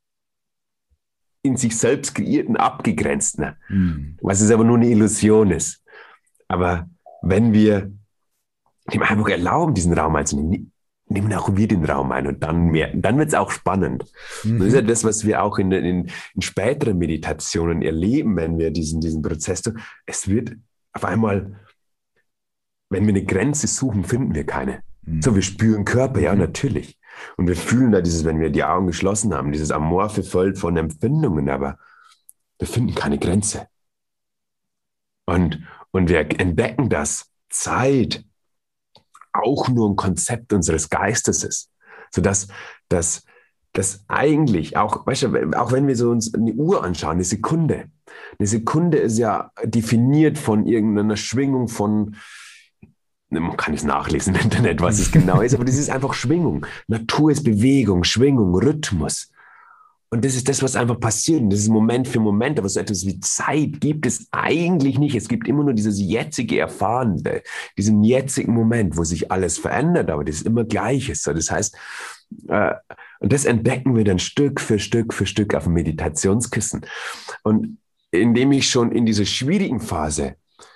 in sich selbst kreierten, abgegrenzten, was es aber nur eine Illusion ist. Aber wenn wir dem einfach erlauben, diesen Raum einzunehmen, nehmen auch wir den Raum ein und dann wird es auch spannend. Das ist ja das, was wir auch in späteren Meditationen erleben, wenn wir diesen Prozess tun. Es wird auf einmal, wenn wir eine Grenze suchen, finden wir keine. So, wir spüren Körper, ja, natürlich. Und wir fühlen da wenn wir die Augen geschlossen haben, dieses amorphe Feld von Empfindungen, aber wir finden keine Grenze. Und wir entdecken, dass Zeit auch nur ein Konzept unseres Geistes ist. Sodass das eigentlich, auch, weißt du, auch wenn wir so uns eine Uhr anschauen, eine Sekunde ist ja definiert von irgendeiner Schwingung von, man kann es nachlesen im Internet, was es genau ist, aber das ist einfach Schwingung. Natur ist Bewegung, Schwingung, Rhythmus. Und das ist das, was einfach passiert. Und das ist Moment für Moment, aber so etwas wie Zeit gibt es eigentlich nicht. Es gibt immer nur dieses jetzige Erfahren, diesen jetzigen Moment, wo sich alles verändert, aber das ist immer Gleiches. So, das heißt, und das entdecken wir dann Stück für Stück für Stück auf dem Meditationskissen. Und indem ich schon in dieser schwierigen Phase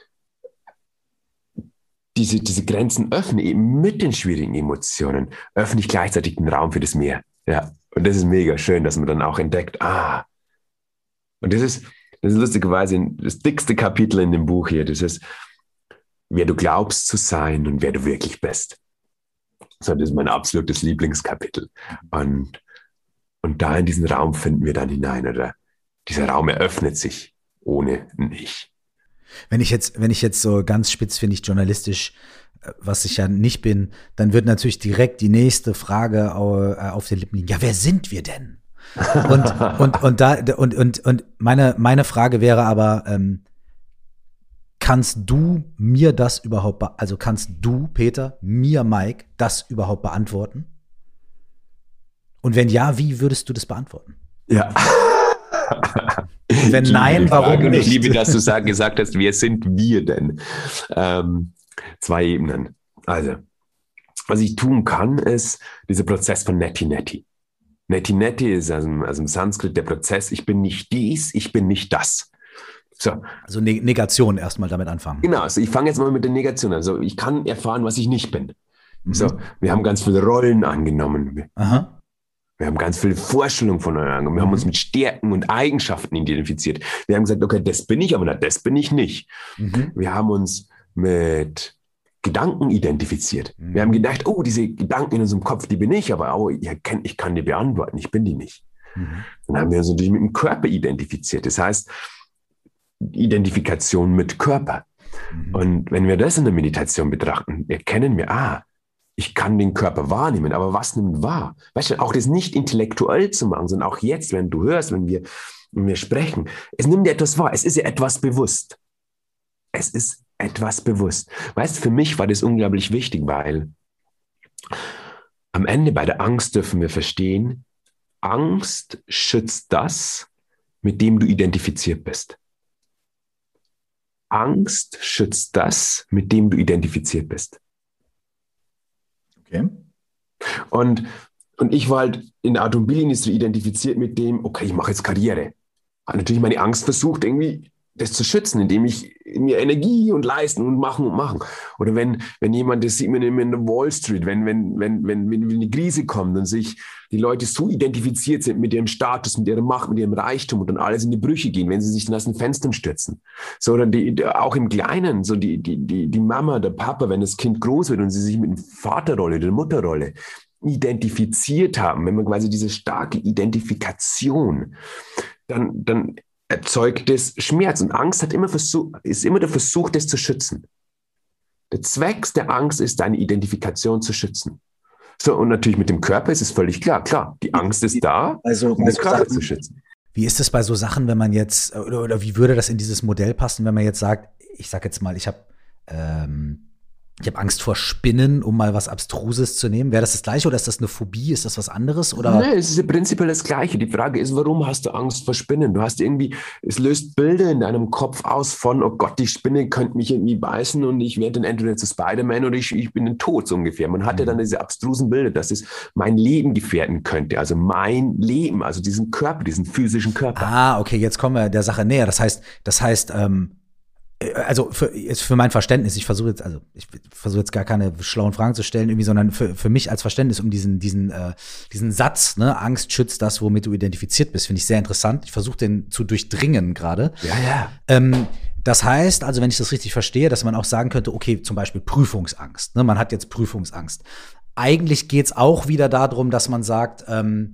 diese Grenzen öffne, eben mit den schwierigen Emotionen, öffne ich gleichzeitig den Raum für das Meer. Ja, und das ist mega schön, dass man dann auch entdeckt, und das ist lustigerweise das dickste Kapitel in dem Buch hier, das ist, wer du glaubst zu sein und wer du wirklich bist. So, das ist mein absolutes Lieblingskapitel. Und da in diesen Raum finden wir dann hinein, oder dieser Raum eröffnet sich ohne ein Ich. Wenn ich jetzt so ganz spitzfindig journalistisch, was ich ja nicht bin, dann wird natürlich direkt die nächste Frage auf den Lippen liegen. Ja, wer sind wir denn? Und meine Frage wäre aber, kannst du mir das überhaupt, also kannst du, Peter, mir, Mike, das überhaupt beantworten? Und wenn ja, wie würdest du das beantworten? Ja. Wenn nein, warum nicht? Und ich liebe, dass du gesagt hast, wer sind wir denn? 2 Ebenen. Also, was ich tun kann, ist dieser Prozess von Neti Neti. Neti Neti ist aus dem Sanskrit der Prozess, ich bin nicht dies, ich bin nicht das. So. Also Negation erstmal damit anfangen. Genau, also ich fange jetzt mal mit der Negation an. Also ich kann erfahren, was ich nicht bin. So, wir haben ganz viele Rollen angenommen. Aha. Wir haben ganz viele Vorstellungen voneinander. Wir haben uns mit Stärken und Eigenschaften identifiziert. Wir haben gesagt, okay, das bin ich, aber das bin ich nicht. Wir haben uns mit Gedanken identifiziert. Wir haben gedacht, oh, diese Gedanken in unserem Kopf, die bin ich, aber ich kann die beantworten, ich bin die nicht. Dann haben wir uns natürlich mit dem Körper identifiziert. Das heißt, Identifikation mit Körper. Und wenn wir das in der Meditation betrachten, erkennen wir, ich kann den Körper wahrnehmen, aber was nimmt wahr? Weißt du, auch das nicht intellektuell zu machen, sondern auch jetzt, wenn du hörst, wenn wir sprechen, es nimmt dir etwas wahr, es ist ja etwas bewusst. Es ist etwas bewusst. Weißt du, für mich war das unglaublich wichtig, weil am Ende bei der Angst dürfen wir verstehen, Angst schützt das, mit dem du identifiziert bist. Angst schützt das, mit dem du identifiziert bist. Okay. Und ich war halt in der Automobilindustrie identifiziert mit dem, okay, ich mache jetzt Karriere. Hat natürlich meine Angst versucht, irgendwie das zu schützen, indem ich mir Energie und leisten und machen und machen. Oder wenn jemand, das sieht man immer in der Wall Street, wenn eine Krise kommt und sich die Leute so identifiziert sind mit ihrem Status, mit ihrer Macht, mit ihrem Reichtum und dann alles in die Brüche gehen, wenn sie sich dann aus den Fenstern stürzen. So, oder auch im Kleinen, so die Mama, der Papa, wenn das Kind groß wird und sie sich mit der Vaterrolle, der Mutterrolle identifiziert haben, wenn man quasi diese starke Identifikation, dann erzeugt es Schmerz. Und Angst ist immer der Versuch, das zu schützen. Der Zweck der Angst ist, deine Identifikation zu schützen. So, und natürlich mit dem Körper ist es völlig klar. Klar, die Angst ist da, um den Körper zu schützen. Wie ist es bei so Sachen, wenn man jetzt, oder wie würde das in dieses Modell passen, wenn man jetzt sagt, ich sag jetzt mal, ich habe Angst vor Spinnen, um mal was Abstruses zu nehmen. Wäre das Gleiche oder ist das eine Phobie? Ist das was anderes? Oder? Nee, es ist im Prinzip das Gleiche. Die Frage ist, warum hast du Angst vor Spinnen? Du hast irgendwie, es löst Bilder in deinem Kopf aus von, oh Gott, die Spinne könnte mich irgendwie beißen und ich werde dann entweder zu Spider-Man oder ich bin dann tot, so ungefähr. Man hat ja dann diese abstrusen Bilder, dass es mein Leben gefährden könnte. Also mein Leben, also diesen Körper, diesen physischen Körper. Ah, okay, jetzt kommen wir der Sache näher. Das heißt, also für mein Verständnis, ich versuche jetzt gar keine schlauen Fragen zu stellen, irgendwie, sondern für mich als Verständnis um diesen Satz, ne, Angst schützt das, womit du identifiziert bist, finde ich sehr interessant. Ich versuche den zu durchdringen gerade. Ja. Das heißt, also wenn ich das richtig verstehe, dass man auch sagen könnte, okay, zum Beispiel Prüfungsangst, ne, man hat jetzt Prüfungsangst. Eigentlich geht's auch wieder darum, dass man sagt,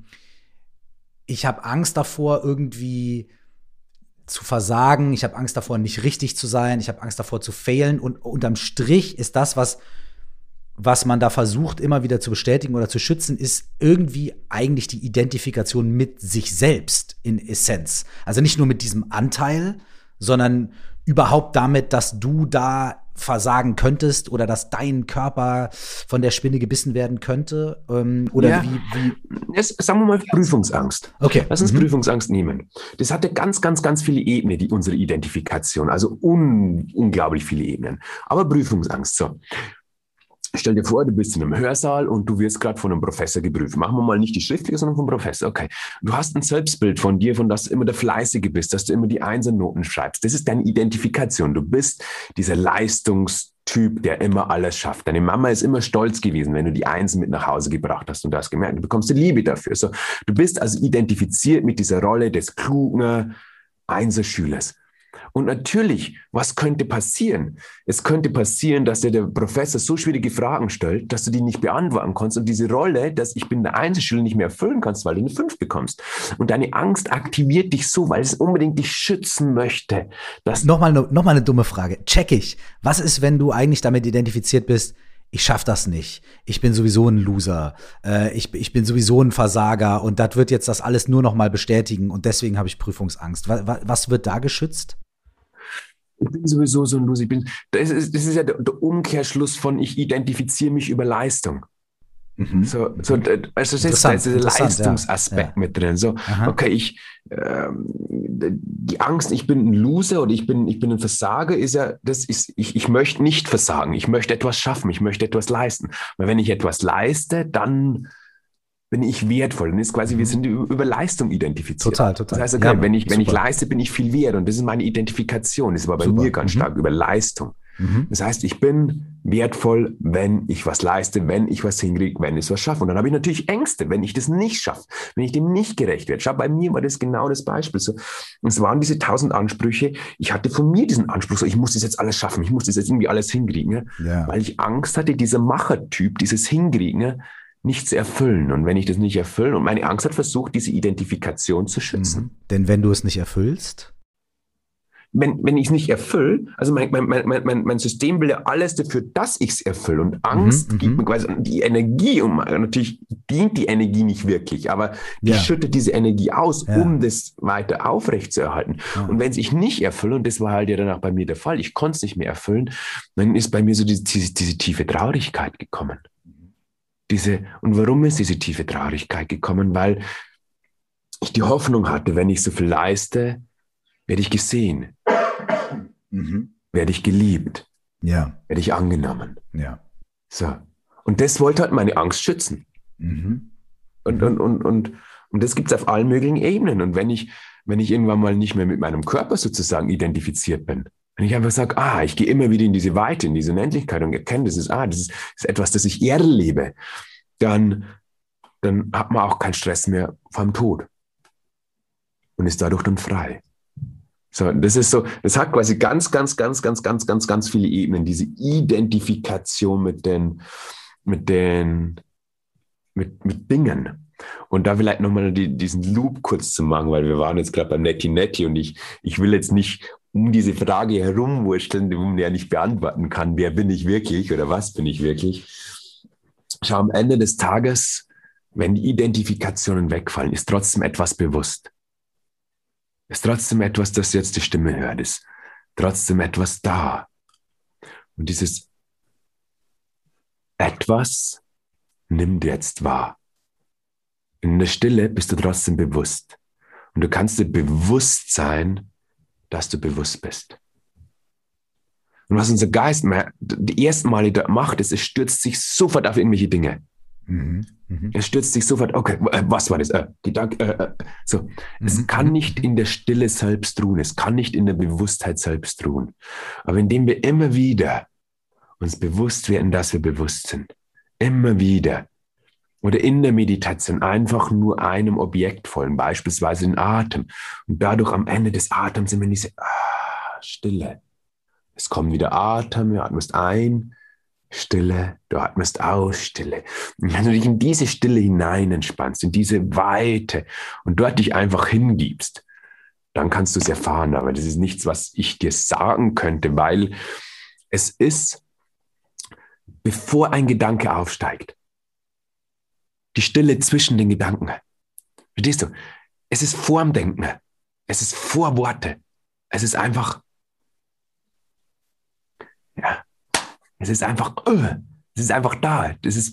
ich habe Angst davor, irgendwie zu versagen, ich habe Angst davor, nicht richtig zu sein, ich habe Angst davor zu failen und unterm Strich ist das, was man da versucht, immer wieder zu bestätigen oder zu schützen, ist irgendwie eigentlich die Identifikation mit sich selbst in Essenz. Also nicht nur mit diesem Anteil, sondern überhaupt damit, dass du da versagen könntest oder dass dein Körper von der Spinne gebissen werden könnte? Oder ja. wie? Jetzt sagen wir mal Prüfungsangst. Okay. Lass uns Prüfungsangst nehmen. Das hatte ganz, ganz, ganz viele Ebenen, unsere Identifikation. Also unglaublich viele Ebenen. Aber Prüfungsangst, so. Stell dir vor, du bist in einem Hörsaal und du wirst gerade von einem Professor geprüft. Machen wir mal nicht die schriftliche, sondern vom Professor. Okay. Du hast ein Selbstbild von dir, von dass du immer der Fleißige bist, dass du immer die Einsernoten schreibst. Das ist deine Identifikation. Du bist dieser Leistungstyp, der immer alles schafft. Deine Mama ist immer stolz gewesen, wenn du die Einsen mit nach Hause gebracht hast und du hast gemerkt, du bekommst die Liebe dafür. So, du bist also identifiziert mit dieser Rolle des klugen Einserschülers. Und natürlich, was könnte passieren? Es könnte passieren, dass dir der Professor so schwierige Fragen stellt, dass du die nicht beantworten kannst und diese Rolle, dass ich bin der Einzelschüler, nicht mehr erfüllen kannst, weil du eine 5 bekommst. Und deine Angst aktiviert dich so, weil es unbedingt dich schützen möchte. Nochmal eine dumme Frage. Check ich. Was ist, wenn du eigentlich damit identifiziert bist, ich schaff das nicht. Ich bin sowieso ein Loser. Ich bin sowieso ein Versager und das wird jetzt das alles nur noch mal bestätigen und deswegen habe ich Prüfungsangst. Was wird da geschützt? Ich bin sowieso so ein Loser. Das ist ja der Umkehrschluss von ich identifiziere mich über Leistung. Also da ist dieser Leistungsaspekt mit drin. So, okay, die Angst, ich bin ein Loser oder ich bin ein Versager, ich möchte nicht versagen. Ich möchte etwas schaffen. Ich möchte etwas leisten. Weil wenn ich etwas leiste, dann bin ich wertvoll. Dann ist quasi, wir sind über Leistung identifiziert. Total. Das heißt, okay, wenn ich leiste, bin ich viel wert. Und das ist meine Identifikation. Das war bei mir ganz stark über Leistung. Das heißt, ich bin wertvoll, wenn ich was leiste, wenn ich was hinkriege, wenn ich was schaffe. Und dann habe ich natürlich Ängste, wenn ich das nicht schaffe, wenn ich dem nicht gerecht werde. Schau, bei mir war das genau das Beispiel. So, es waren diese 1000 Ansprüche. Ich hatte von mir diesen Anspruch, so, ich muss das jetzt alles schaffen, ich muss das jetzt irgendwie alles hinkriegen, weil ich Angst hatte, dieser Machertyp, dieses Hinkriegen, nicht zu erfüllen. Und wenn ich das nicht erfülle, und meine Angst hat versucht, diese Identifikation zu schützen. Denn wenn du es nicht erfüllst? Wenn ich es nicht erfülle, also mein System will ja alles dafür, dass ich es erfülle. Und Angst gibt mir quasi die Energie. Und natürlich dient die Energie nicht wirklich, aber die schüttet diese Energie aus, um das weiter aufrechtzuerhalten. Und wenn es ich nicht erfülle, und das war halt ja dann auch bei mir der Fall, ich konnte es nicht mehr erfüllen, dann ist bei mir so diese tiefe Traurigkeit gekommen. Und warum ist diese tiefe Traurigkeit gekommen? Weil ich die Hoffnung hatte, wenn ich so viel leiste, werde ich gesehen, werde ich geliebt, werde ich angenommen. Ja. So. Und das wollte halt meine Angst schützen. Und Und das gibt es auf allen möglichen Ebenen. Und wenn ich irgendwann mal nicht mehr mit meinem Körper sozusagen identifiziert bin, wenn ich einfach sage, ich gehe immer wieder in diese Weite, in diese Unendlichkeit und erkenne, das ist etwas, das ich erlebe, dann hat man auch keinen Stress mehr vom Tod und ist dadurch dann frei. So, das hat quasi ganz, ganz, ganz, ganz, ganz, ganz, ganz viele Ebenen, diese Identifikation mit Dingen. Und da vielleicht nochmal diesen Loop kurz zu machen, weil wir waren jetzt gerade beim Netti und ich will jetzt nicht um diese Frage herumwurschteln, die man ja nicht beantworten kann, wer bin ich wirklich oder was bin ich wirklich. Schau, am Ende des Tages, wenn die Identifikationen wegfallen, ist trotzdem etwas bewusst. Ist trotzdem etwas, das jetzt die Stimme hört, ist trotzdem etwas da. Und dieses etwas nimmt jetzt wahr. In der Stille bist du trotzdem bewusst. Und du kannst dir bewusst sein, dass du bewusst bist. Und was unser Geist die ersten Male da macht, ist, es stürzt sich sofort auf irgendwelche Dinge. Es stürzt sich sofort, okay, was war das? Gedanke, so. Es kann nicht in der Stille selbst ruhen, es kann nicht in der Bewusstheit selbst ruhen. Aber indem wir immer wieder uns bewusst werden, dass wir bewusst sind, immer wieder, oder in der Meditation einfach nur einem Objekt folgen, beispielsweise den Atem. Und dadurch am Ende des Atems sind wir in diese Stille. Es kommt wieder Atem, du atmest ein, Stille, du atmest aus, Stille. Und wenn du dich in diese Stille hinein entspannst, in diese Weite und dort dich einfach hingibst, dann kannst du es erfahren. Aber das ist nichts, was ich dir sagen könnte, weil es ist, bevor ein Gedanke aufsteigt, die Stille zwischen den Gedanken. Verstehst du? Es ist vorm Denken. Es ist vor Worte. Es ist einfach, es ist einfach da.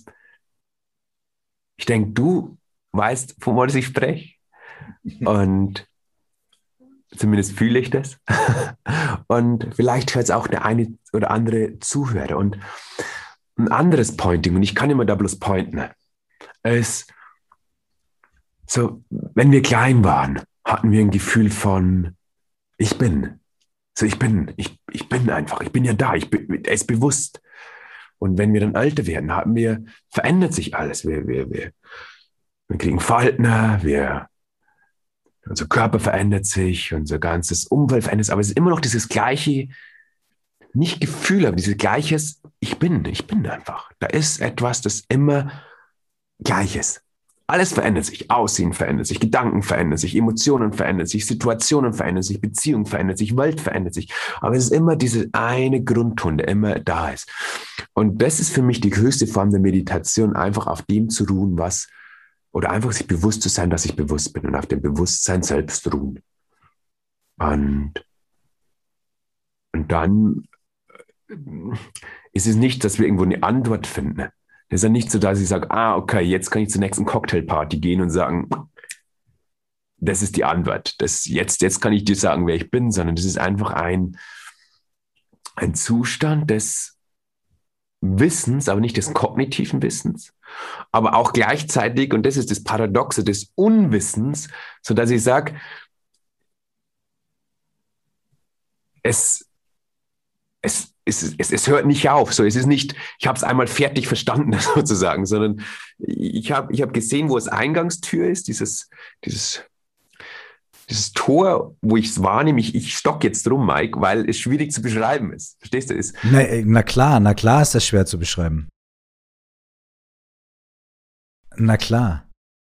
Ich denke, du weißt, von was ich spreche. Und zumindest fühle ich das. Und vielleicht hört es auch der eine oder andere Zuhörer. Und ein anderes Pointing, und ich kann immer da bloß pointen, ist so, wenn wir klein waren, hatten wir ein Gefühl von, ich bin. So, ich bin einfach, ich bin ja da, er ist bewusst. Und wenn wir dann älter werden, verändert sich alles. Wir kriegen Falten, unser Körper verändert sich, unser ganzes Umfeld verändert sich, aber es ist immer noch dieses gleiche, nicht Gefühl, aber dieses gleiches, ich bin einfach. Da ist etwas, das immer gleich ist. Alles verändert sich, Aussehen verändert sich, Gedanken verändern sich, Emotionen verändern sich, Situationen verändern sich, Beziehungen verändern sich, Welt verändert sich. Aber es ist immer diese eine Grundton, der immer da ist. Und das ist für mich die höchste Form der Meditation, einfach auf dem zu ruhen, oder einfach sich bewusst zu sein, dass ich bewusst bin und auf dem Bewusstsein selbst ruhen. Und dann ist es nicht, dass wir irgendwo eine Antwort finden. Das ist ja nicht so, dass ich sage, okay, jetzt kann ich zur nächsten Cocktailparty gehen und sagen, das ist die Antwort. Jetzt kann ich dir sagen, wer ich bin, sondern das ist einfach ein Zustand des Wissens, aber nicht des kognitiven Wissens, aber auch gleichzeitig, und das ist das Paradoxe des Unwissens, sodass ich sage, es hört nicht auf. So, es ist nicht, ich habe es einmal fertig verstanden sozusagen, sondern ich hab gesehen, wo das Eingangstür ist, dieses Tor, wo ich es wahrnehme. Ich stock jetzt drum, Mike, weil es schwierig zu beschreiben ist. Verstehst du? Na klar ist das schwer zu beschreiben. Na klar.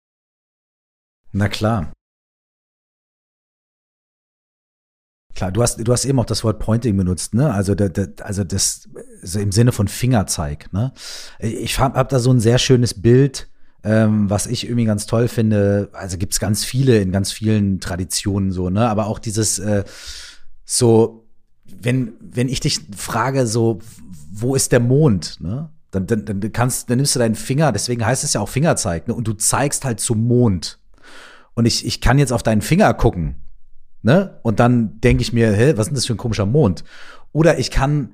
Klar, du hast eben auch das Wort Pointing benutzt, ne? Also das so im Sinne von Fingerzeig, ne? Ich hab da so ein sehr schönes Bild, was ich irgendwie ganz toll finde. Also gibt's ganz viele in ganz vielen Traditionen so, ne? Aber auch dieses so, wenn ich dich frage, so, wo ist der Mond, ne? Dann nimmst du deinen Finger, deswegen heißt es ja auch Fingerzeig, ne? Und du zeigst halt zum Mond. Und ich kann jetzt auf deinen Finger gucken. Ne? Und dann denke ich mir, was ist denn das für ein komischer Mond? Oder ich kann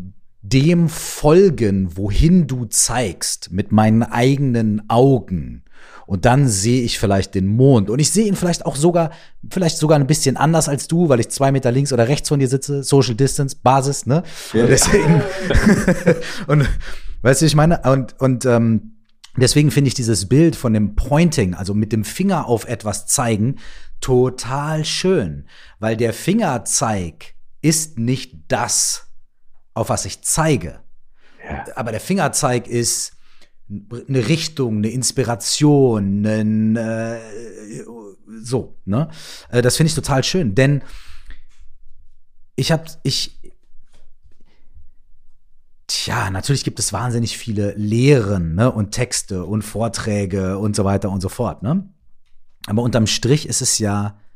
dem folgen, wohin du zeigst, mit meinen eigenen Augen. Und dann sehe ich vielleicht den Mond. Und ich sehe ihn vielleicht sogar ein bisschen anders als du, weil ich 2 Meter links oder rechts von dir sitze. Social Distance, Basis, ne? Ja. Und deswegen, und weißt du, ich meine, und deswegen finde ich dieses Bild von dem Pointing, also mit dem Finger auf etwas zeigen, total schön. Weil der Fingerzeig ist nicht das, auf was ich zeige. Ja. Aber der Fingerzeig ist eine Richtung, eine Inspiration, so, ne? Das finde ich total schön, denn natürlich gibt es wahnsinnig viele Lehren, ne, und Texte und Vorträge und so weiter und so fort, ne? Aber unterm Strich ist es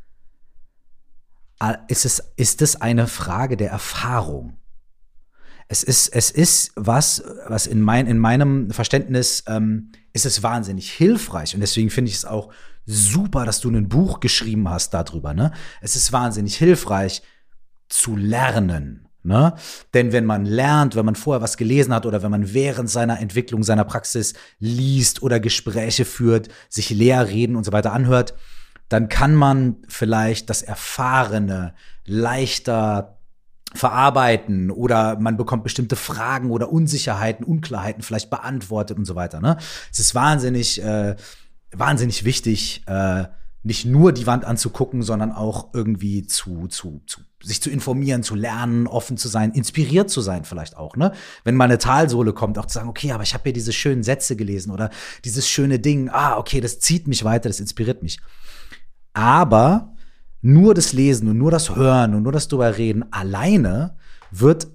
eine Frage der Erfahrung. Es ist was in meinem Verständnis ist es wahnsinnig hilfreich. Und deswegen finde ich es auch super, dass du ein Buch geschrieben hast darüber, ne? Es ist wahnsinnig hilfreich zu lernen, ne? Denn wenn man lernt, wenn man vorher was gelesen hat oder wenn man während seiner Entwicklung, seiner Praxis liest oder Gespräche führt, sich Lehrreden und so weiter anhört, dann kann man vielleicht das Erfahrene leichter verarbeiten oder man bekommt bestimmte Fragen oder Unsicherheiten, Unklarheiten vielleicht beantwortet und so weiter, ne? Es ist wahnsinnig wichtig, nicht nur die Wand anzugucken, sondern auch irgendwie sich zu informieren, zu lernen, offen zu sein, inspiriert zu sein vielleicht auch, ne? Wenn mal eine Talsohle kommt, auch zu sagen, okay, aber ich habe hier diese schönen Sätze gelesen oder dieses schöne Ding, okay, das zieht mich weiter, das inspiriert mich. Aber nur das Lesen und nur das Hören und nur das drüber reden alleine wird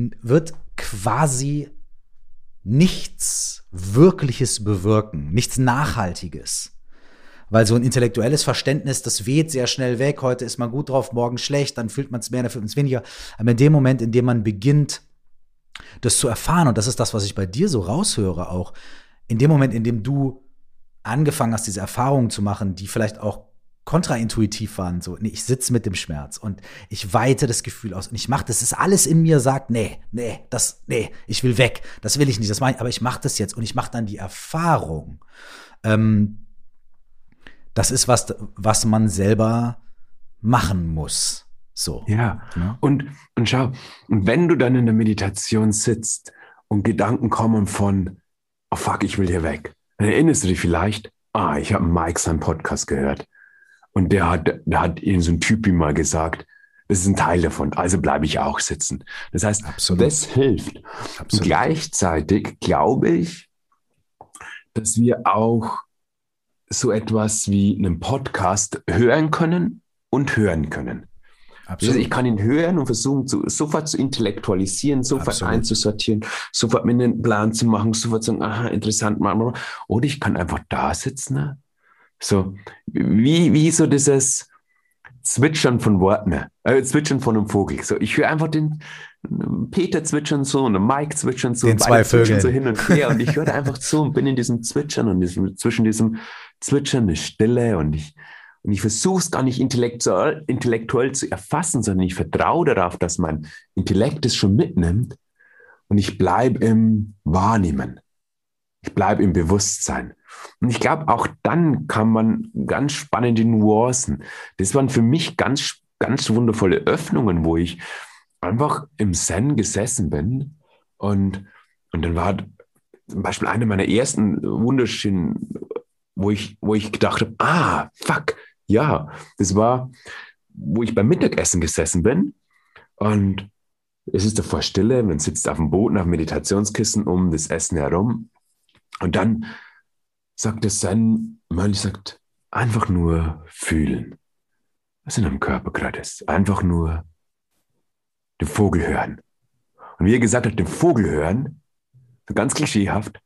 quasi nichts Wirkliches bewirken, nichts Nachhaltiges. Weil so ein intellektuelles Verständnis, das weht sehr schnell weg. Heute ist man gut drauf, morgen schlecht, dann fühlt man es mehr, dann fühlt man es weniger. Aber in dem Moment, in dem man beginnt, das zu erfahren, und das ist das, was ich bei dir so raushöre auch, in dem Moment, in dem du angefangen hast, diese Erfahrungen zu machen, die vielleicht auch kontraintuitiv waren, so, nee, ich sitze mit dem Schmerz und ich weite das Gefühl aus und ich mache das, ist alles in mir sagt, nee, ich will weg, das will ich nicht, das mache ich, aber ich mache das jetzt und ich mache dann die Erfahrung. Das ist was man selber machen muss. So. Ja, ne? Und schau, und wenn du dann in der Meditation sitzt und Gedanken kommen von, oh fuck, ich will hier weg, dann erinnerst du dich vielleicht, ich habe Mike seinen Podcast gehört. Und der hat ihnen so ein Typi mal gesagt, das ist ein Teil davon, also bleibe ich auch sitzen. Das heißt, Absolut. Das hilft. Absolut. Und gleichzeitig glaube ich, dass wir auch so etwas wie einen Podcast hören können und hören können. Absolut. Also ich kann ihn hören und versuchen, sofort zu intellektualisieren, sofort Absolut. Einzusortieren, sofort mir einen Plan zu machen, sofort zu sagen, aha, interessant, oder ich kann einfach da sitzen, ne? So, wie so dieses Zwitschern von Worten, Zwitschern von einem Vogel. So, ich höre einfach den Peter zwitschern so und den Mike zwitschern so, den zwei Vögeln so hin und her und ich höre einfach zu und bin in diesem Zwitschern und zwischen diesem Zwitschern eine Stille und ich versuche es gar nicht intellektuell zu erfassen, sondern ich vertraue darauf, dass mein Intellekt es schon mitnimmt und ich bleibe im Wahrnehmen. Ich bleibe im Bewusstsein. Und ich glaube, auch dann kann man ganz spannende Nuancen. Das waren für mich ganz, ganz wundervolle Öffnungen, wo ich einfach im Zen gesessen bin. Und dann war zum Beispiel eine meiner ersten wunderschönen, wo ich gedacht habe, fuck, ja, das war, wo ich beim Mittagessen gesessen bin. Und es ist davor Stille, man sitzt auf dem Boden, auf dem Meditationskissen um das Essen herum. Und dann sagt der Zen-Mönch, sagt, einfach nur fühlen, was in deinem Körper gerade ist. Einfach nur den Vogel hören. Und wie er gesagt hat, den Vogel hören, so ganz klischeehaft,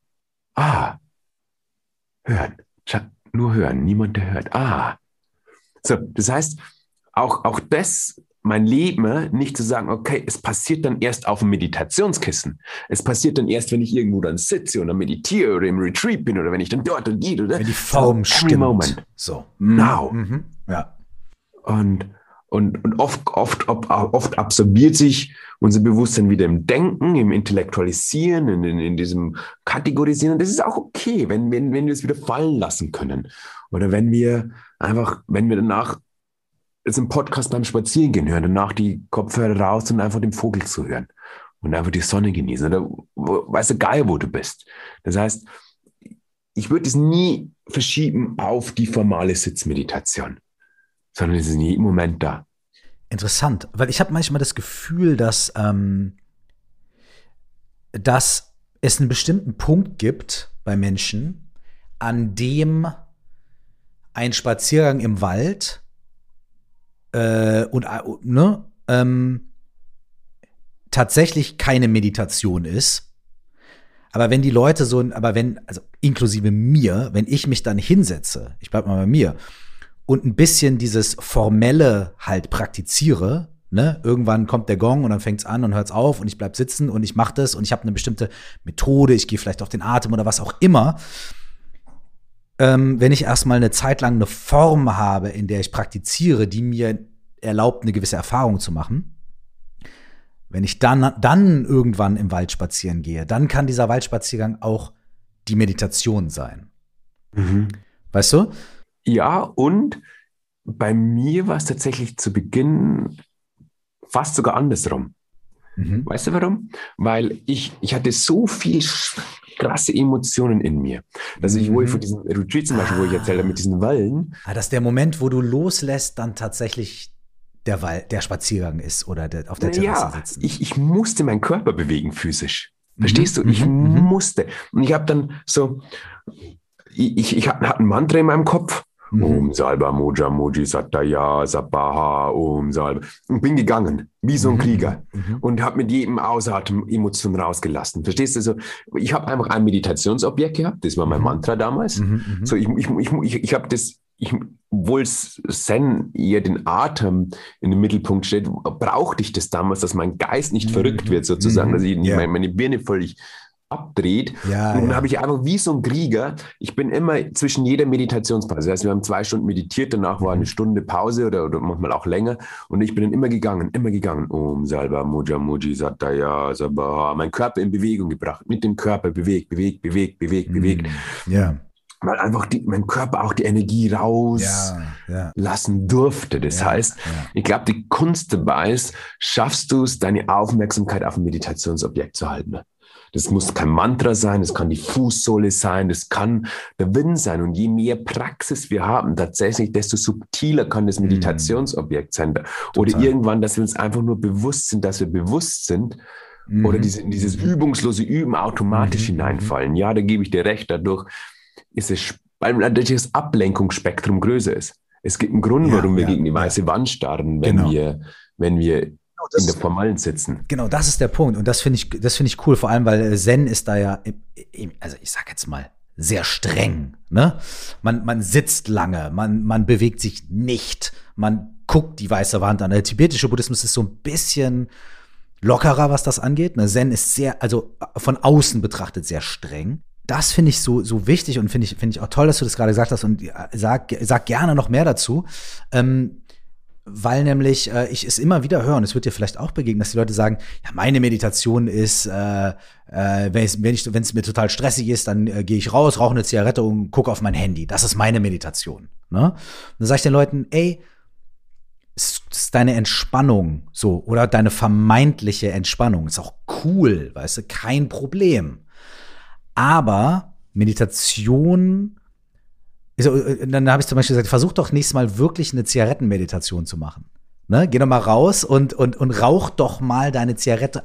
hören. Nur hören, niemand, der hört. So, das heißt, auch das, mein Leben, nicht zu sagen, okay, es passiert dann erst auf dem Meditationskissen. Es passiert dann erst, wenn ich irgendwo dann sitze oder meditiere oder im Retreat bin oder wenn ich dann dort und die oder wenn die Form stimmt. Moment. So. Now. Ja. Und Und oft absorbiert sich unser Bewusstsein wieder im Denken, im Intellektualisieren, in diesem Kategorisieren. Und das ist auch okay, wenn wir es wieder fallen lassen können. Oder wenn wir danach jetzt einen Podcast beim Spazierengehen hören, danach die Kopfhörer raus und einfach dem Vogel zuhören und einfach die Sonne genießen. Oder weiß der Geier, wo du bist. Das heißt, ich würde es nie verschieben auf die formale Sitzmeditation, sondern es ist in jedem Moment da. Interessant, weil ich habe manchmal das Gefühl, dass es einen bestimmten Punkt gibt bei Menschen, an dem ein Spaziergang im Wald tatsächlich keine Meditation ist. Aber wenn die Leute also inklusive mir, wenn ich mich dann hinsetze, ich bleib mal bei mir, und ein bisschen dieses Formelle halt praktiziere, ne? Irgendwann kommt der Gong und dann fängt's an und hört's auf und ich bleib sitzen und ich mache das und ich habe eine bestimmte Methode, ich gehe vielleicht auf den Atem oder was auch immer. Wenn ich erstmal eine Zeit lang eine Form habe, in der ich praktiziere, die mir erlaubt, eine gewisse Erfahrung zu machen, wenn ich dann irgendwann im Wald spazieren gehe, dann kann dieser Waldspaziergang auch die Meditation sein. Mhm. Weißt du? Ja, und bei mir war es tatsächlich zu Beginn fast sogar andersrum. Mhm. Weißt du warum? Weil ich hatte so viel krasse Emotionen in mir, dass wo ich von diesem Retreat zum Beispiel, wo ich erzählt habe, mit diesen Wellen. Das ist der Moment, wo du loslässt, dann tatsächlich der Spaziergang ist oder auf der Terrasse sitzen. Ich musste meinen Körper bewegen physisch. Verstehst du? Ich musste. Und ich habe dann so, ich hatte ein Mantra in meinem Kopf. Om Salva Moja Moji Sataya Sabaha Om Salva. Und bin gegangen, wie so ein Krieger. Und habe mit jedem Ausatmen Emotionen rausgelassen. Verstehst du? Also, ich habe einfach ein Meditationsobjekt gehabt. Das war mein Mantra damals. So, ich habe das, obwohl Zen eher den Atem in den Mittelpunkt stellt, brauchte ich das damals, dass mein Geist nicht verrückt wird, sozusagen, dass ich meine Birne völlig abdreht. Und dann habe ich einfach wie so ein Krieger, ich bin immer zwischen jeder Meditationspause, das heißt, wir haben 2 Stunden meditiert, danach war eine Stunde Pause oder manchmal auch länger und ich bin dann immer gegangen. Om Salva Moja Moji Sataya Sabaha, mein Körper in Bewegung gebracht, mit dem Körper bewegt. Ja. Weil einfach mein Körper auch die Energie rauslassen durfte. Das heißt, ich glaube, die Kunst dabei ist, schaffst du es, deine Aufmerksamkeit auf ein Meditationsobjekt zu halten. Das muss kein Mantra sein, das kann die Fußsohle sein, das kann der Wind sein. Und je mehr Praxis wir haben, tatsächlich, desto subtiler kann das Meditationsobjekt sein. Oder irgendwann, dass wir uns einfach nur bewusst sind, dass wir bewusst sind. Oder dieses übungslose Üben automatisch hineinfallen. Ja, da gebe ich dir recht. Dadurch ist es, weil natürlich das Ablenkungsspektrum größer ist. Es gibt einen Grund, warum wir gegen die weiße Wand starren, wenn wir in der Formalen sitzen. Genau, das ist der Punkt. Und das finde ich cool, vor allem, weil Zen ist da ja, also ich sag jetzt mal, sehr streng. Ne? Man sitzt lange, man bewegt sich nicht, man guckt die weiße Wand an. Der tibetische Buddhismus ist so ein bisschen lockerer, was das angeht. Ne? Zen ist sehr, also von außen betrachtet sehr streng. Das finde ich so wichtig und finde ich auch toll, dass du das gerade gesagt hast und sag gerne noch mehr dazu. Weil nämlich ich es immer wieder höre, und es wird dir vielleicht auch begegnen, dass die Leute sagen, ja, meine Meditation ist, wenn es mir total stressig ist, dann gehe ich raus, rauche eine Zigarette und gucke auf mein Handy. Das ist meine Meditation. Ne? Und dann sage ich den Leuten, ey, es ist deine Entspannung so oder deine vermeintliche Entspannung. Ist auch cool, weißt du, kein Problem. Aber Meditation dann habe ich zum Beispiel gesagt, versuch doch nächstes Mal wirklich eine Zigarettenmeditation zu machen. Ne? Geh doch mal raus und rauch doch mal deine Zigarette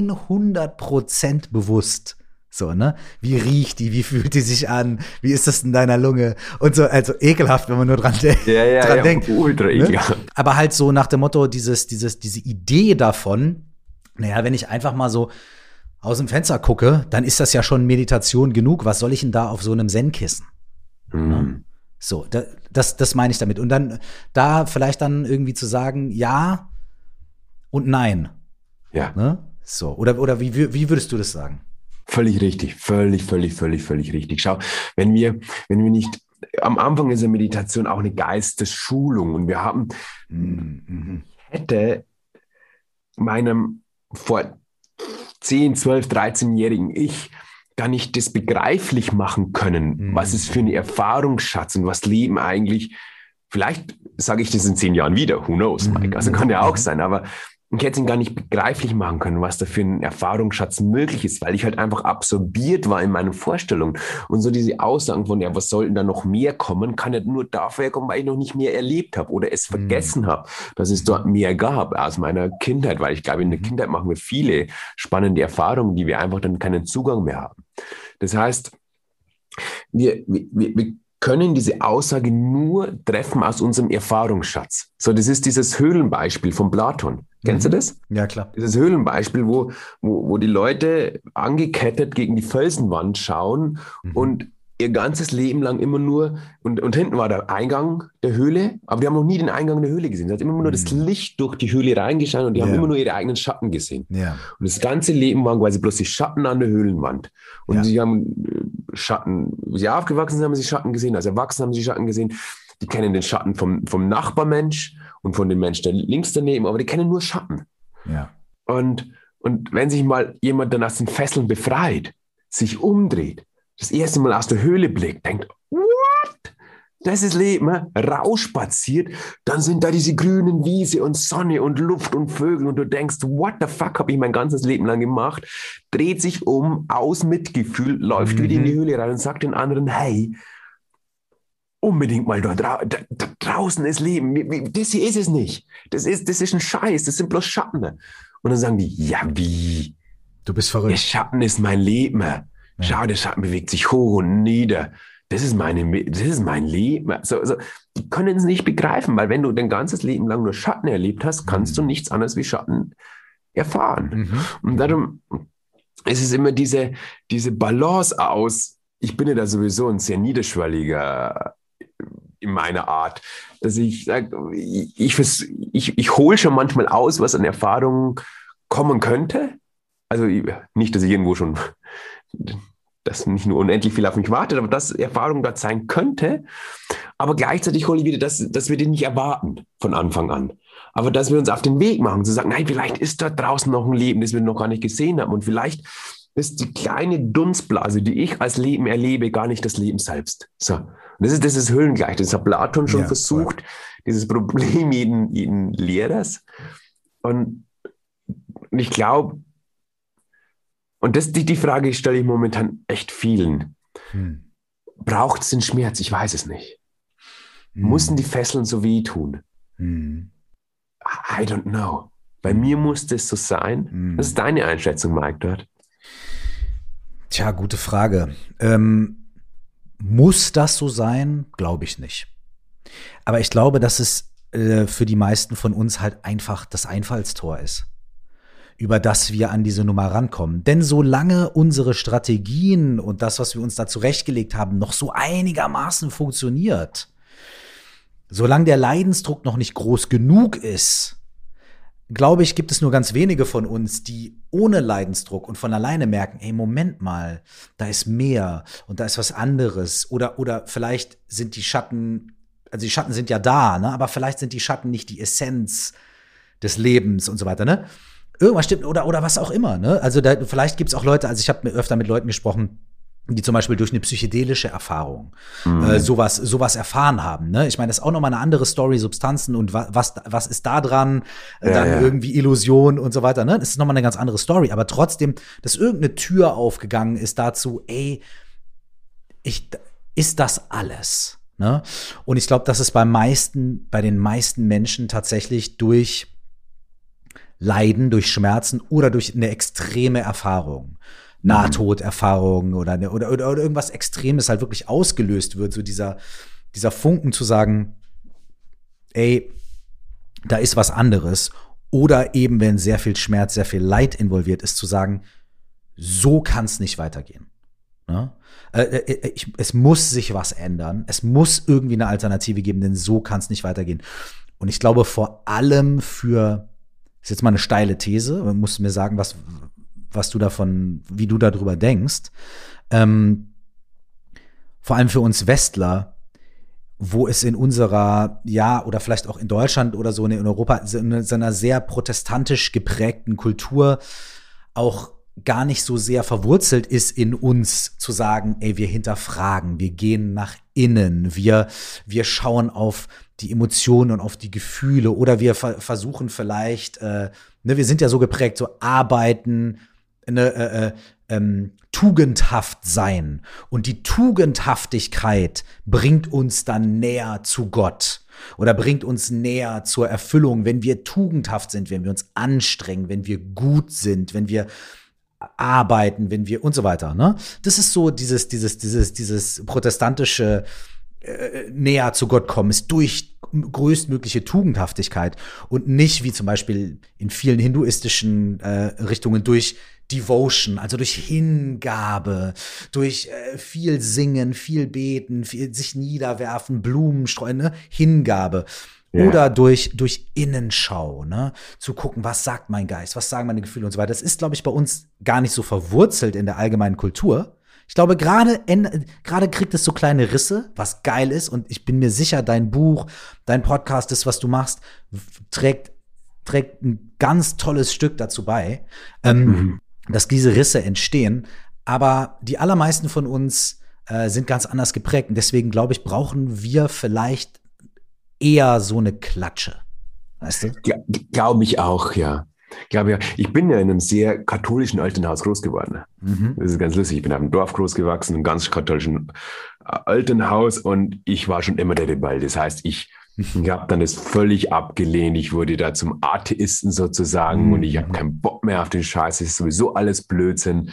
100% bewusst. So, ne? Wie riecht die? Wie fühlt die sich an? Wie ist das in deiner Lunge? Und so, also ekelhaft, wenn man nur dran denkt. Ultra ekelhaft. Ne? Aber halt so nach dem Motto, diese Idee davon, naja, wenn ich einfach mal so aus dem Fenster gucke, dann ist das ja schon Meditation genug. Was soll ich denn da auf so einem Zen-Kissen? Ne? So, das meine ich damit. Und dann da vielleicht dann irgendwie zu sagen, ja und nein. Ja. Ne? So, oder wie würdest du das sagen? Völlig richtig. Völlig richtig. Schau, wenn wir nicht am Anfang ist eine Meditation auch eine Geistesschulung. Und wir haben, hätte meinem vor 10, 12, 13-jährigen Ich gar nicht das begreiflich machen können, was ist für eine Erfahrungsschatz und was Leben eigentlich, vielleicht sage ich das in 10 Jahren wieder, who knows, Mike, also kann ja auch sein, aber ich hätte es gar nicht begreiflich machen können, was da für ein Erfahrungsschatz möglich ist, weil ich halt einfach absorbiert war in meinen Vorstellungen. Und so diese Aussagen von, ja, was sollten da noch mehr kommen, kann ja nur dafür kommen, weil ich noch nicht mehr erlebt habe oder es vergessen habe, dass es dort mehr gab aus meiner Kindheit, weil ich glaube, in der Kindheit machen wir viele spannende Erfahrungen, die wir einfach dann keinen Zugang mehr haben. Das heißt, wir können diese Aussage nur treffen aus unserem Erfahrungsschatz. So, das ist dieses Höhlenbeispiel von Platon. Kennst du das? Ja, klar. Dieses Höhlenbeispiel, wo die Leute angekettet gegen die Felsenwand schauen und ihr ganzes Leben lang immer nur, und hinten war der Eingang der Höhle, aber die haben noch nie den Eingang der Höhle gesehen. Sie hat immer nur das Licht durch die Höhle reingeschaut und die haben immer nur ihre eigenen Schatten gesehen. Ja. Und das ganze Leben waren quasi bloß die Schatten an der Höhlenwand. Und sie haben Schatten, wie sie aufgewachsen sind, haben sie Schatten gesehen, als Erwachsene haben sie Schatten gesehen. Die kennen den Schatten vom Nachbarmensch und von dem Mensch, der links daneben, aber die kennen nur Schatten. Ja. Und wenn sich mal jemand dann aus den Fesseln befreit, sich umdreht, das erste Mal aus der Höhle blickt, denkt, what? Das ist Leben, rausspaziert, dann sind da diese grünen Wiese und Sonne und Luft und Vögel und du denkst, what the fuck habe ich mein ganzes Leben lang gemacht? Dreht sich um, aus Mitgefühl, läuft wieder in die Höhle rein und sagt den anderen, hey, unbedingt mal da draußen ist Leben, das hier ist es nicht, das ist ein Scheiß, das sind bloß Schatten. Und dann sagen die, ja wie? Du bist verrückt. Der Schatten ist mein Leben. Schau, der Schatten bewegt sich hoch und nieder. Das ist mein Leben. Also, die können es nicht begreifen, weil wenn du dein ganzes Leben lang nur Schatten erlebt hast, kannst du nichts anderes wie Schatten erfahren. Und darum ist es immer diese Balance aus, ich bin ja da sowieso ein sehr niederschwelliger in meiner Art, dass ich sage, ich hole schon manchmal aus, was an Erfahrungen kommen könnte. Also nicht, dass ich irgendwo schon dass nicht nur unendlich viel auf mich wartet, aber dass Erfahrung dort sein könnte. Aber gleichzeitig hole ich wieder, dass wir den nicht erwarten von Anfang an. Aber dass wir uns auf den Weg machen, zu sagen, nein, vielleicht ist dort draußen noch ein Leben, das wir noch gar nicht gesehen haben. Und vielleicht ist die kleine Dunstblase, die ich als Leben erlebe, gar nicht das Leben selbst. So. Und das ist höhlengleich. Das hat Platon schon versucht, dieses Problem jeden Lehrers. Und ich glaube, und die Frage stelle ich momentan echt vielen. Braucht es den Schmerz? Ich weiß es nicht. Müssen die Fesseln so wehtun? I don't know. Bei mir muss das so sein. Was ist deine Einschätzung, Mike, dort? Tja, gute Frage. Muss das so sein? Glaube ich nicht. Aber ich glaube, dass es für die meisten von uns halt einfach das Einfallstor ist, über das wir an diese Nummer rankommen. Denn solange unsere Strategien und das, was wir uns da zurechtgelegt haben, noch so einigermaßen funktioniert, solange der Leidensdruck noch nicht groß genug ist, glaube ich, gibt es nur ganz wenige von uns, die ohne Leidensdruck und von alleine merken, ey, Moment mal, da ist mehr und da ist was anderes. Oder vielleicht sind die Schatten, also die Schatten sind ja da, ne? Aber vielleicht sind die Schatten nicht die Essenz des Lebens und so weiter, ne? Irgendwas stimmt oder was auch immer, ne? Also vielleicht gibt es auch Leute, also ich habe öfter mit Leuten gesprochen, die zum Beispiel durch eine psychedelische Erfahrung sowas erfahren haben, ne? Ich meine, das ist auch nochmal eine andere Story, Substanzen und was ist da dran, irgendwie Illusion und so weiter, ne? Das ist nochmal eine ganz andere Story, aber trotzdem, dass irgendeine Tür aufgegangen ist dazu, ey, ist das alles, ne? Und ich glaube, dass es bei den meisten Menschen tatsächlich durch Leiden, durch Schmerzen oder durch eine extreme Erfahrung, Nahtoderfahrung oder irgendwas Extremes halt wirklich ausgelöst wird, so dieser Funken zu sagen, ey, da ist was anderes. Oder eben, wenn sehr viel Schmerz, sehr viel Leid involviert ist, zu sagen, so kann es nicht weitergehen. Ne? Es muss sich was ändern. Es muss irgendwie eine Alternative geben, denn so kann es nicht weitergehen. Und ich glaube vor allem das ist jetzt mal eine steile These, du musst mir sagen, was du davon, wie du darüber denkst. Vor allem für uns Westler wo es in unserer, ja, oder vielleicht auch in Deutschland oder so in Europa, in so einer sehr protestantisch geprägten Kultur auch gar nicht so sehr verwurzelt ist in uns, zu sagen, ey, wir hinterfragen, wir gehen nach innen, wir schauen auf die Emotionen und auf die Gefühle, oder wir versuchen vielleicht, wir sind ja so geprägt, so arbeiten, tugendhaft sein. Und die Tugendhaftigkeit bringt uns dann näher zu Gott oder bringt uns näher zur Erfüllung, wenn wir tugendhaft sind, wenn wir uns anstrengen, wenn wir gut sind, wenn wir arbeiten, wenn wir und so weiter. Ne? Das ist so dieses protestantische näher zu Gott kommen, ist durch größtmögliche Tugendhaftigkeit und nicht wie zum Beispiel in vielen hinduistischen Richtungen durch Devotion, also durch Hingabe, durch viel Singen, viel Beten, viel sich niederwerfen, Blumen streuen, ne? Hingabe. Ja. Oder durch Innenschau, ne? Zu gucken, was sagt mein Geist, was sagen meine Gefühle und so weiter. Das ist, glaube ich, bei uns gar nicht so verwurzelt in der allgemeinen Kultur. Ich glaube, gerade kriegt es so kleine Risse, was geil ist. Und ich bin mir sicher, dein Buch, dein Podcast, das, was du machst, trägt ein ganz tolles Stück dazu bei, dass diese Risse entstehen. Aber die allermeisten von uns sind ganz anders geprägt. Und deswegen, glaube ich, brauchen wir vielleicht eher so eine Klatsche. Weißt du? Glaube ich auch, ja. Ich bin ja in einem sehr katholischen Elternhaus groß geworden. Das ist ganz lustig. Ich bin auf einem Dorf groß gewachsen, einem ganz katholischen Elternhaus, und ich war schon immer der Rebell. Das heißt, ich habe dann das völlig abgelehnt. Ich wurde da zum Atheisten sozusagen, und ich habe keinen Bock mehr auf den Scheiß. Das ist sowieso alles Blödsinn.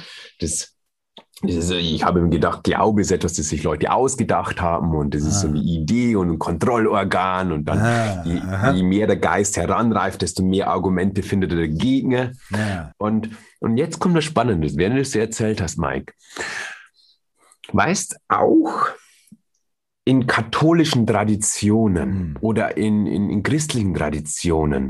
Ich habe mir gedacht, Glaube ist etwas, das sich Leute ausgedacht haben, und das ist so eine Idee und ein Kontrollorgan, und dann je mehr der Geist heranreift, desto mehr Argumente findet er dagegen. Ja. Und jetzt kommt das Spannende, während du es dir erzählt hast, Mike. Weißt, auch in katholischen Traditionen oder in christlichen Traditionen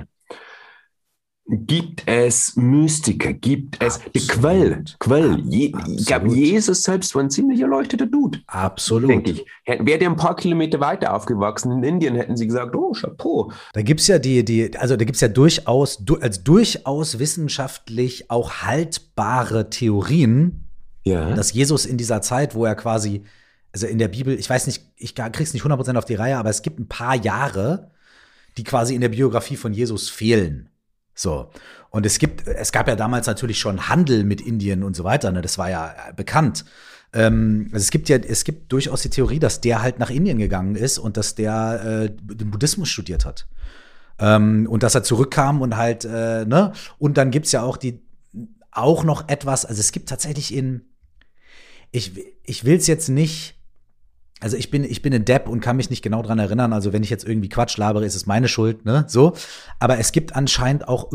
gibt es Mystiker, gibt es die Quell. Ich glaube, Jesus selbst war ein ziemlich erleuchteter Dude. Absolut. Denke ich. Wäre der ein paar Kilometer weiter aufgewachsen in Indien, hätten sie gesagt, oh, Chapeau. Da gibt's ja durchaus wissenschaftlich auch haltbare Theorien, dass Jesus in dieser Zeit, wo er quasi, also in der Bibel, ich weiß nicht, ich krieg's nicht 100% auf die Reihe, aber es gibt ein paar Jahre, die quasi in der Biografie von Jesus fehlen. So. Und es gab ja damals natürlich schon Handel mit Indien und so weiter, ne? Das war ja bekannt. Also es gibt durchaus die Theorie, dass der halt nach Indien gegangen ist und dass der den Buddhismus studiert hat. Und dass er zurückkam und halt, ne? Und dann gibt's ja auch noch etwas, also es gibt tatsächlich ich will's jetzt nicht. Also ich bin ein Depp und kann mich nicht genau dran erinnern. Also wenn ich jetzt irgendwie Quatsch labere, ist es meine Schuld, ne? So. Aber es gibt anscheinend auch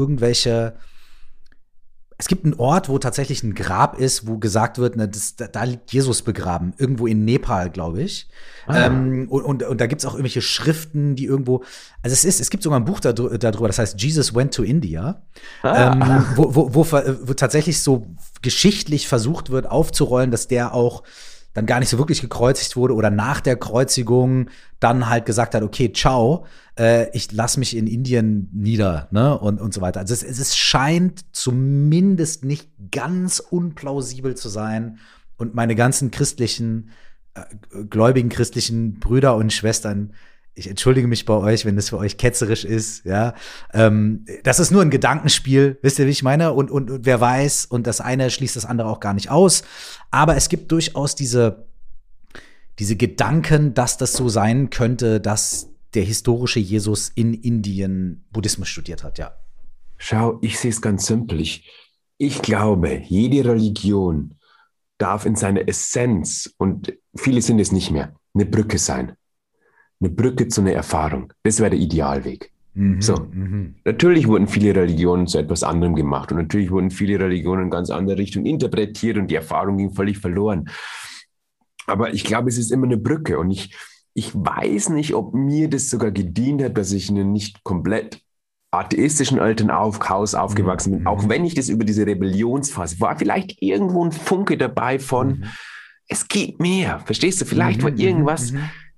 es gibt einen Ort, wo tatsächlich ein Grab ist, wo gesagt wird, ne, da liegt Jesus begraben. Irgendwo in Nepal, glaube ich. Und da gibt's auch irgendwelche Schriften, die irgendwo, also es gibt sogar ein Buch darüber, das heißt Jesus Went to India, wo tatsächlich so geschichtlich versucht wird aufzurollen, dass der auch dann gar nicht so wirklich gekreuzigt wurde oder nach der Kreuzigung dann halt gesagt hat, okay, ciao, ich lass mich in Indien nieder, ne, und so weiter. Also es scheint zumindest nicht ganz unplausibel zu sein, und meine ganzen gläubigen christlichen Brüder und Schwestern, ich entschuldige mich bei euch, wenn das für euch ketzerisch ist, ja. Das ist nur ein Gedankenspiel, wisst ihr, wie ich meine? Und wer weiß, und das eine schließt das andere auch gar nicht aus. Aber es gibt durchaus diese Gedanken, dass das so sein könnte, dass der historische Jesus in Indien Buddhismus studiert hat, ja. Schau, ich sehe es ganz simpel. Ich glaube, jede Religion darf in seiner Essenz, und viele sind es nicht mehr, eine Brücke sein. Eine Brücke zu einer Erfahrung. Das wäre der Idealweg. Natürlich wurden viele Religionen zu etwas anderem gemacht, und natürlich wurden viele Religionen in ganz andere Richtung interpretiert, und die Erfahrung ging völlig verloren. Aber ich glaube, es ist immer eine Brücke, und ich weiß nicht, ob mir das sogar gedient hat, dass ich in einem nicht komplett atheistischen Elternhaus aufgewachsen bin, auch wenn ich das über diese Rebellionsphase war, vielleicht irgendwo ein Funke dabei von, es geht mehr, verstehst du? Vielleicht war irgendwas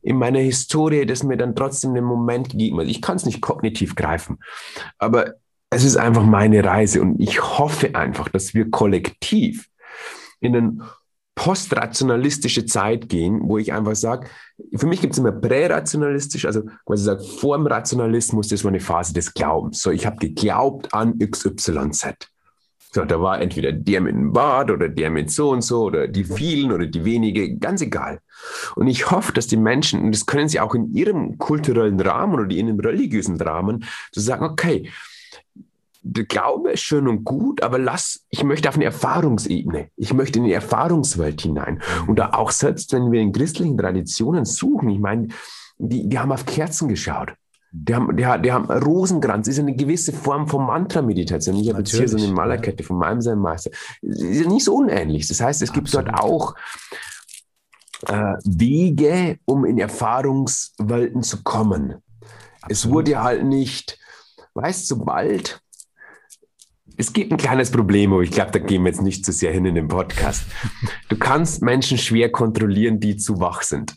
in meiner Historie, das mir dann trotzdem einen Moment gegeben hat. Ich kann es nicht kognitiv greifen, aber es ist einfach meine Reise und ich hoffe einfach, dass wir kollektiv in eine postrationalistische Zeit gehen, wo ich einfach sage, für mich gibt es immer prärationalistisch, also quasi sage, vor dem Rationalismus, das war eine Phase des Glaubens. So, ich habe geglaubt an XYZ. So, da war entweder der mit dem Bart oder der mit so und so oder die vielen oder die wenige, ganz egal. Und ich hoffe, dass die Menschen, und das können sie auch in ihrem kulturellen Rahmen oder in ihrem religiösen Rahmen, zu sagen, okay, der Glaube ist schön und gut, aber ich möchte auf eine Erfahrungsebene, ich möchte in die Erfahrungswelt hinein. Und da auch selbst, wenn wir in christlichen Traditionen suchen, ich meine, die haben auf Kerzen geschaut. Die haben Rosenkranz, ist eine gewisse Form von Mantra-Meditation. Ich habe jetzt hier so eine Malerkette von meinem Zen-Meister. Ist ja nicht so unähnlich. Das heißt, es gibt dort auch Wege, um in Erfahrungswelten zu kommen. Absolut. Es wurde halt nicht, sobald es gibt ein kleines Problem, aber ich glaube, da gehen wir jetzt nicht zu sehr hin in den Podcast. Du kannst Menschen schwer kontrollieren, die zu wach sind.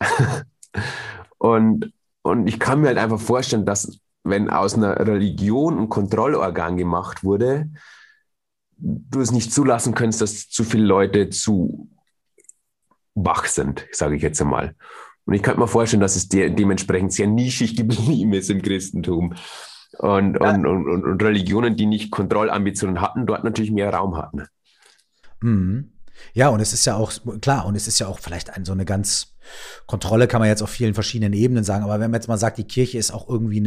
Und ich kann mir halt einfach vorstellen, dass wenn aus einer Religion ein Kontrollorgan gemacht wurde, du es nicht zulassen könntest, dass zu viele Leute zu wach sind, sage ich jetzt einmal. Und ich könnte mir vorstellen, dass es dementsprechend sehr nischig geblieben ist im Christentum. Und Religionen, die nicht Kontrollambitionen hatten, dort natürlich mehr Raum hatten. Mhm. Ja, und es ist ja auch, klar, und es ist ja auch vielleicht so eine ganz, Kontrolle kann man jetzt auf vielen verschiedenen Ebenen sagen, aber wenn man jetzt mal sagt, die Kirche ist auch irgendwie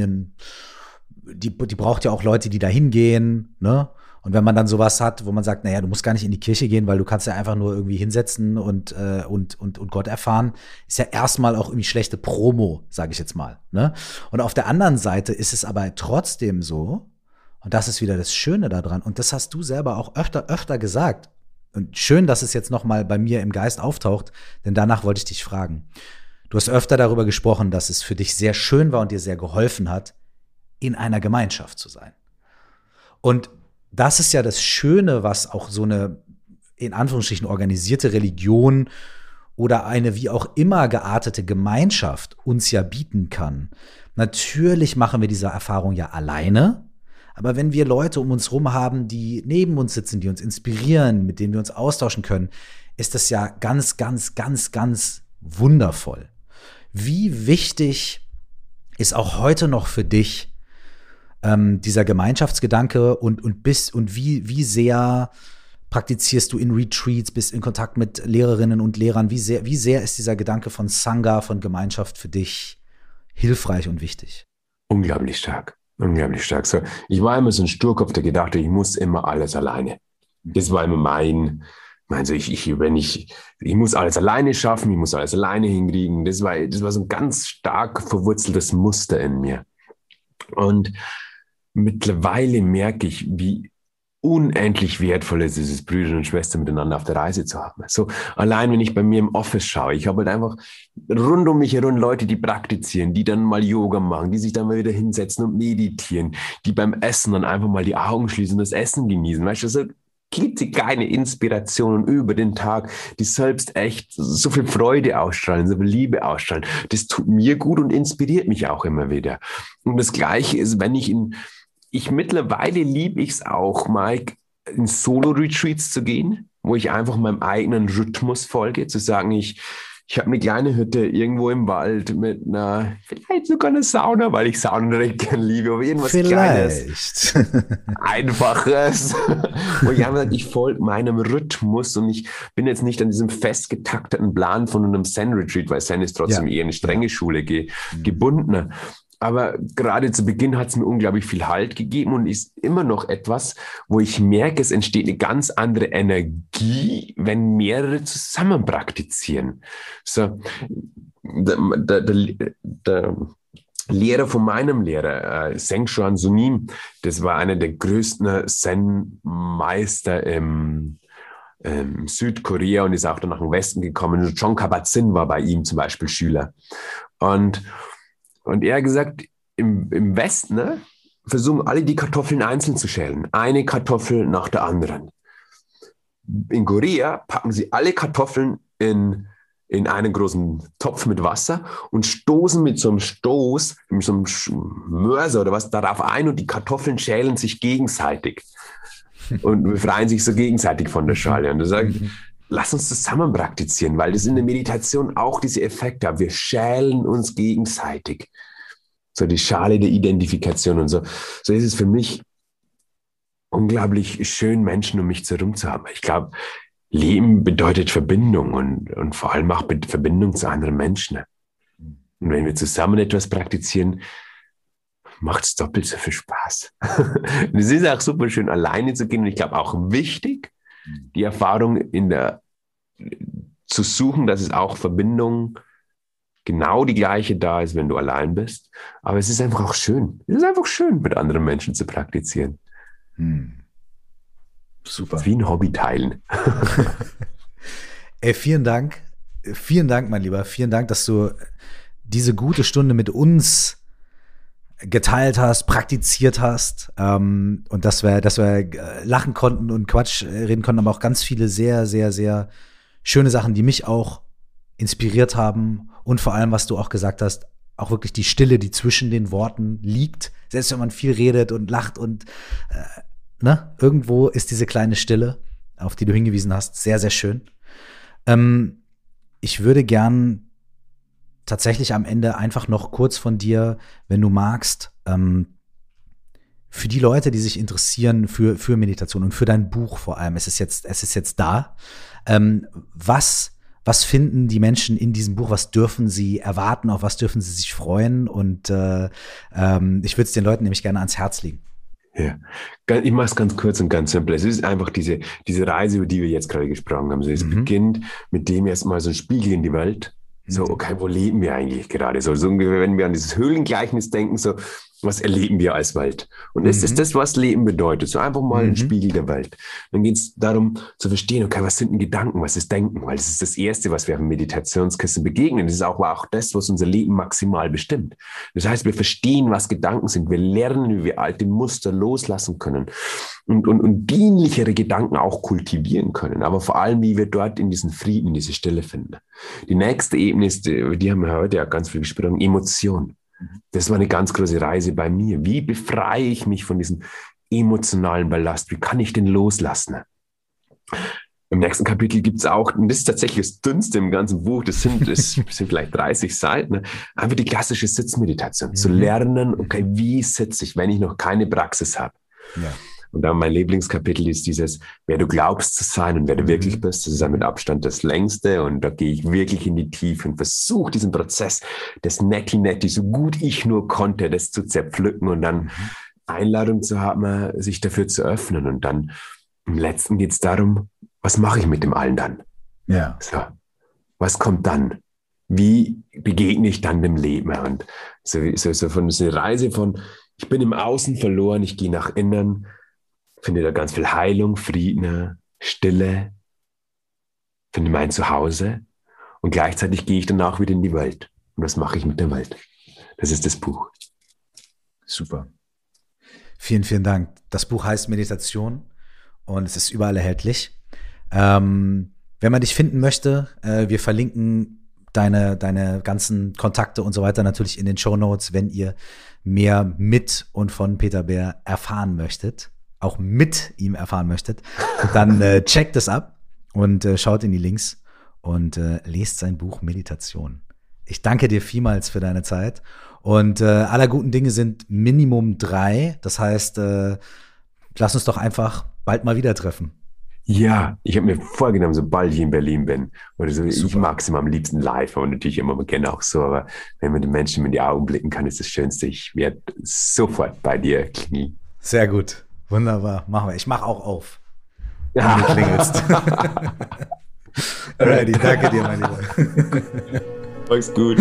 die braucht ja auch Leute, die da hingehen, ne? Und wenn man dann sowas hat, wo man sagt, naja, du musst gar nicht in die Kirche gehen, weil du kannst ja einfach nur irgendwie hinsetzen und Gott erfahren, ist ja erstmal auch irgendwie schlechte Promo, sage ich jetzt mal, ne? Und auf der anderen Seite ist es aber trotzdem so, und das ist wieder das Schöne daran, und das hast du selber auch öfter gesagt, und schön, dass es jetzt noch mal bei mir im Geist auftaucht, denn danach wollte ich dich fragen. Du hast öfter darüber gesprochen, dass es für dich sehr schön war und dir sehr geholfen hat, in einer Gemeinschaft zu sein. Und das ist ja das Schöne, was auch so eine, in Anführungsstrichen, organisierte Religion oder eine wie auch immer geartete Gemeinschaft uns ja bieten kann. Natürlich machen wir diese Erfahrung ja alleine, aber wenn wir Leute um uns rum haben, die neben uns sitzen, die uns inspirieren, mit denen wir uns austauschen können, ist das ja ganz, ganz, ganz, ganz wundervoll. Wie wichtig ist auch heute noch für dich dieser Gemeinschaftsgedanke und wie sehr praktizierst du in Retreats, bist in Kontakt mit Lehrerinnen und Lehrern? Wie sehr ist dieser Gedanke von Sangha, von Gemeinschaft für dich hilfreich und wichtig? Unglaublich stark. Unglaublich stark. So, ich war immer so ein Sturkopf, der gedacht hat, ich muss immer alles alleine. Das war immer ich muss alles alleine schaffen, ich muss alles alleine hinkriegen. Das war so ein ganz stark verwurzeltes Muster in mir. Und mittlerweile merke ich, wie unendlich wertvoll es ist, Brüder und Schwestern miteinander auf der Reise zu haben. So, allein wenn ich bei mir im Office schaue, ich habe halt einfach rund um mich herum Leute, die praktizieren, die dann mal Yoga machen, die sich dann mal wieder hinsetzen und meditieren, die beim Essen dann einfach mal die Augen schließen und das Essen genießen. Weißt du, so kleine Inspirationen über den Tag, die selbst echt so viel Freude ausstrahlen, so viel Liebe ausstrahlen. Das tut mir gut und inspiriert mich auch immer wieder. Und das Gleiche ist, wenn ich mittlerweile liebe ich es auch, Mike, in Solo-Retreats zu gehen, wo ich einfach meinem eigenen Rhythmus folge, zu sagen, ich habe eine kleine Hütte irgendwo im Wald mit vielleicht sogar einer Sauna, weil ich Sauna direkt gerne liebe, aber irgendwas Kleines, Einfaches, wo ich einfach sage, ich folge meinem Rhythmus und ich bin jetzt nicht an diesem festgetakteten Plan von einem Zen-Retreat, weil Zen ist trotzdem eher eine strenge Schule gebunden. Aber gerade zu Beginn hat es mir unglaublich viel Halt gegeben und ist immer noch etwas, wo ich merke, es entsteht eine ganz andere Energie, wenn mehrere zusammen praktizieren. So, der Lehrer von meinem Lehrer, Zeng Xuan Sunim, das war einer der größten Zen-Meister im Südkorea und ist auch dann nach dem Westen gekommen. John Kabat-Zinn war bei ihm zum Beispiel Schüler. Und er hat gesagt, im Westen versuchen alle die Kartoffeln einzeln zu schälen. Eine Kartoffel nach der anderen. In Korea packen sie alle Kartoffeln in in einen großen Topf mit Wasser und stoßen mit so einem Stoß, mit so einem Mörser oder was darauf ein und die Kartoffeln schälen sich gegenseitig und befreien sich so gegenseitig von der Schale. Und du sagst, lass uns das zusammen praktizieren, weil das in der Meditation auch diese Effekte hat. Wir schälen uns gegenseitig. So die Schale der Identifikation und so. So ist es für mich unglaublich schön, Menschen um mich herum zu haben. Ich glaube, Leben bedeutet Verbindung und vor allem auch Verbindung zu anderen Menschen. Und wenn wir zusammen etwas praktizieren, macht es doppelt so viel Spaß. Und es ist auch super schön, alleine zu gehen. Und ich glaube auch wichtig, die Erfahrung zu suchen, dass es auch Verbindung genau die gleiche da ist, wenn du allein bist. Aber es ist einfach auch schön. Es ist einfach schön, mit anderen Menschen zu praktizieren. Super. Das ist wie ein Hobby teilen. Ey, vielen Dank. Vielen Dank, mein Lieber. Vielen Dank, dass du diese gute Stunde mit uns geteilt hast, praktiziert hast, und dass wir lachen konnten und Quatsch reden konnten, aber auch ganz viele sehr, sehr, sehr schöne Sachen, die mich auch inspiriert haben und vor allem, was du auch gesagt hast, auch wirklich die Stille, die zwischen den Worten liegt, selbst wenn man viel redet und lacht und irgendwo ist diese kleine Stille, auf die du hingewiesen hast, sehr, sehr schön. Ich würde gern tatsächlich am Ende einfach noch kurz von dir, wenn du magst, für die Leute, die sich interessieren für Meditation und für dein Buch vor allem, es ist jetzt da. Was finden die Menschen in diesem Buch? Was dürfen sie erwarten? Auf was dürfen sie sich freuen? Und ich würde es den Leuten nämlich gerne ans Herz legen. Ja, ich mache es ganz kurz und ganz simpel. Es ist einfach diese Reise, über die wir jetzt gerade gesprochen haben. Also es beginnt mit dem erstmal so ein Spiegel in die Welt. So, okay, wo leben wir eigentlich gerade? So ungefähr, wenn wir an dieses Höhlengleichnis denken, so, was erleben wir als Welt? Und ist es das, was Leben bedeutet? So einfach mal ein Spiegel der Welt. Dann geht es darum zu verstehen, okay, was sind denn Gedanken, was ist Denken? Weil das ist das Erste, was wir auf Meditationskissen begegnen. Das ist auch das, was unser Leben maximal bestimmt. Das heißt, wir verstehen, was Gedanken sind. Wir lernen, wie wir alte Muster loslassen können und dienlichere Gedanken auch kultivieren können. Aber vor allem, wie wir dort in diesen Frieden, in diese Stille finden. Die nächste Ebene ist, die haben wir heute ja ganz viel gesprochen, Emotion. Das war eine ganz große Reise bei mir. Wie befreie ich mich von diesem emotionalen Ballast? Wie kann ich den loslassen? Im nächsten Kapitel gibt es auch, und das ist tatsächlich das Dünnste im ganzen Buch, das sind vielleicht 30 Seiten, einfach die klassische Sitzmeditation. Zu lernen, okay, wie sitze ich, wenn ich noch keine Praxis habe? Ja. Und dann mein Lieblingskapitel ist dieses, wer du glaubst zu sein und wer du wirklich bist. Das ist dann mit Abstand das längste. Und da gehe ich wirklich in die Tiefe und versuche diesen Prozess des Netti, so gut ich nur konnte, das zu zerpflücken und dann Einladung zu haben, sich dafür zu öffnen. Und dann im Letzten geht es darum, was mache ich mit dem allen dann? Ja. So, was kommt dann? Wie begegne ich dann dem Leben? Und so von so eine Reise von, ich bin im Außen verloren, ich gehe nach innen, finde da ganz viel Heilung, Frieden, Stille, finde mein Zuhause und gleichzeitig gehe ich danach wieder in die Welt. Und was mache ich mit der Welt? Das ist das Buch. Super. Vielen, vielen Dank. Das Buch heißt Meditation und es ist überall erhältlich. Wenn man dich finden möchte, wir verlinken deine ganzen Kontakte und so weiter natürlich in den Shownotes, wenn ihr mehr mit und von Peter Beer erfahren möchtet, auch mit ihm erfahren möchtet, dann checkt es ab und schaut in die Links und lest sein Buch Meditation. Ich danke dir vielmals für deine Zeit und aller guten Dinge sind Minimum 3. Das heißt, lass uns doch einfach bald mal wieder treffen. Ja, ich habe mir vorgenommen, sobald ich in Berlin bin, oder so, ich mag es immer am liebsten live, aber natürlich immer gerne auch so, aber wenn man den Menschen in die Augen blicken kann, ist das Schönste. Ich werde sofort bei dir klingeln. Sehr gut. Wunderbar, machen wir. Ich mache auch auf, wenn du klingelst. Alrighty, danke dir, mein Lieber. Mach's gut.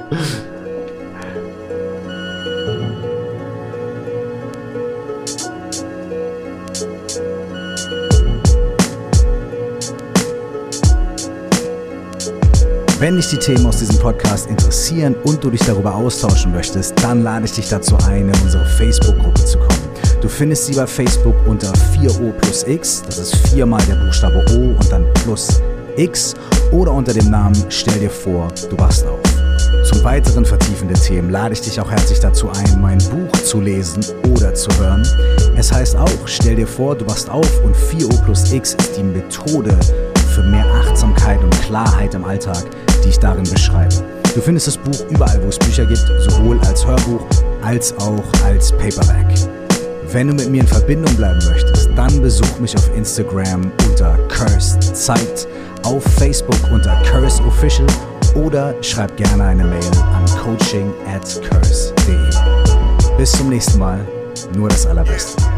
Wenn dich die Themen aus diesem Podcast interessieren und du dich darüber austauschen möchtest, dann lade ich dich dazu ein, in unsere Facebook-Gruppe zu kommen. Du findest sie bei Facebook unter 4O plus X, das ist 4 mal der Buchstabe O und dann plus X oder unter dem Namen Stell dir vor, du wachst auf. Zum weiteren vertiefenden Themen lade ich dich auch herzlich dazu ein, mein Buch zu lesen oder zu hören. Es heißt auch, stell dir vor, du wachst auf und 4O+X ist die Methode für mehr Achtsamkeit und Klarheit im Alltag, die ich darin beschreibe. Du findest das Buch überall, wo es Bücher gibt, sowohl als Hörbuch als auch als Paperback. Wenn du mit mir in Verbindung bleiben möchtest, dann besuch mich auf Instagram unter Cursed Zeit, auf Facebook unter Curse Official oder schreib gerne eine Mail an coaching@curse.de. Bis zum nächsten Mal, nur das Allerbeste.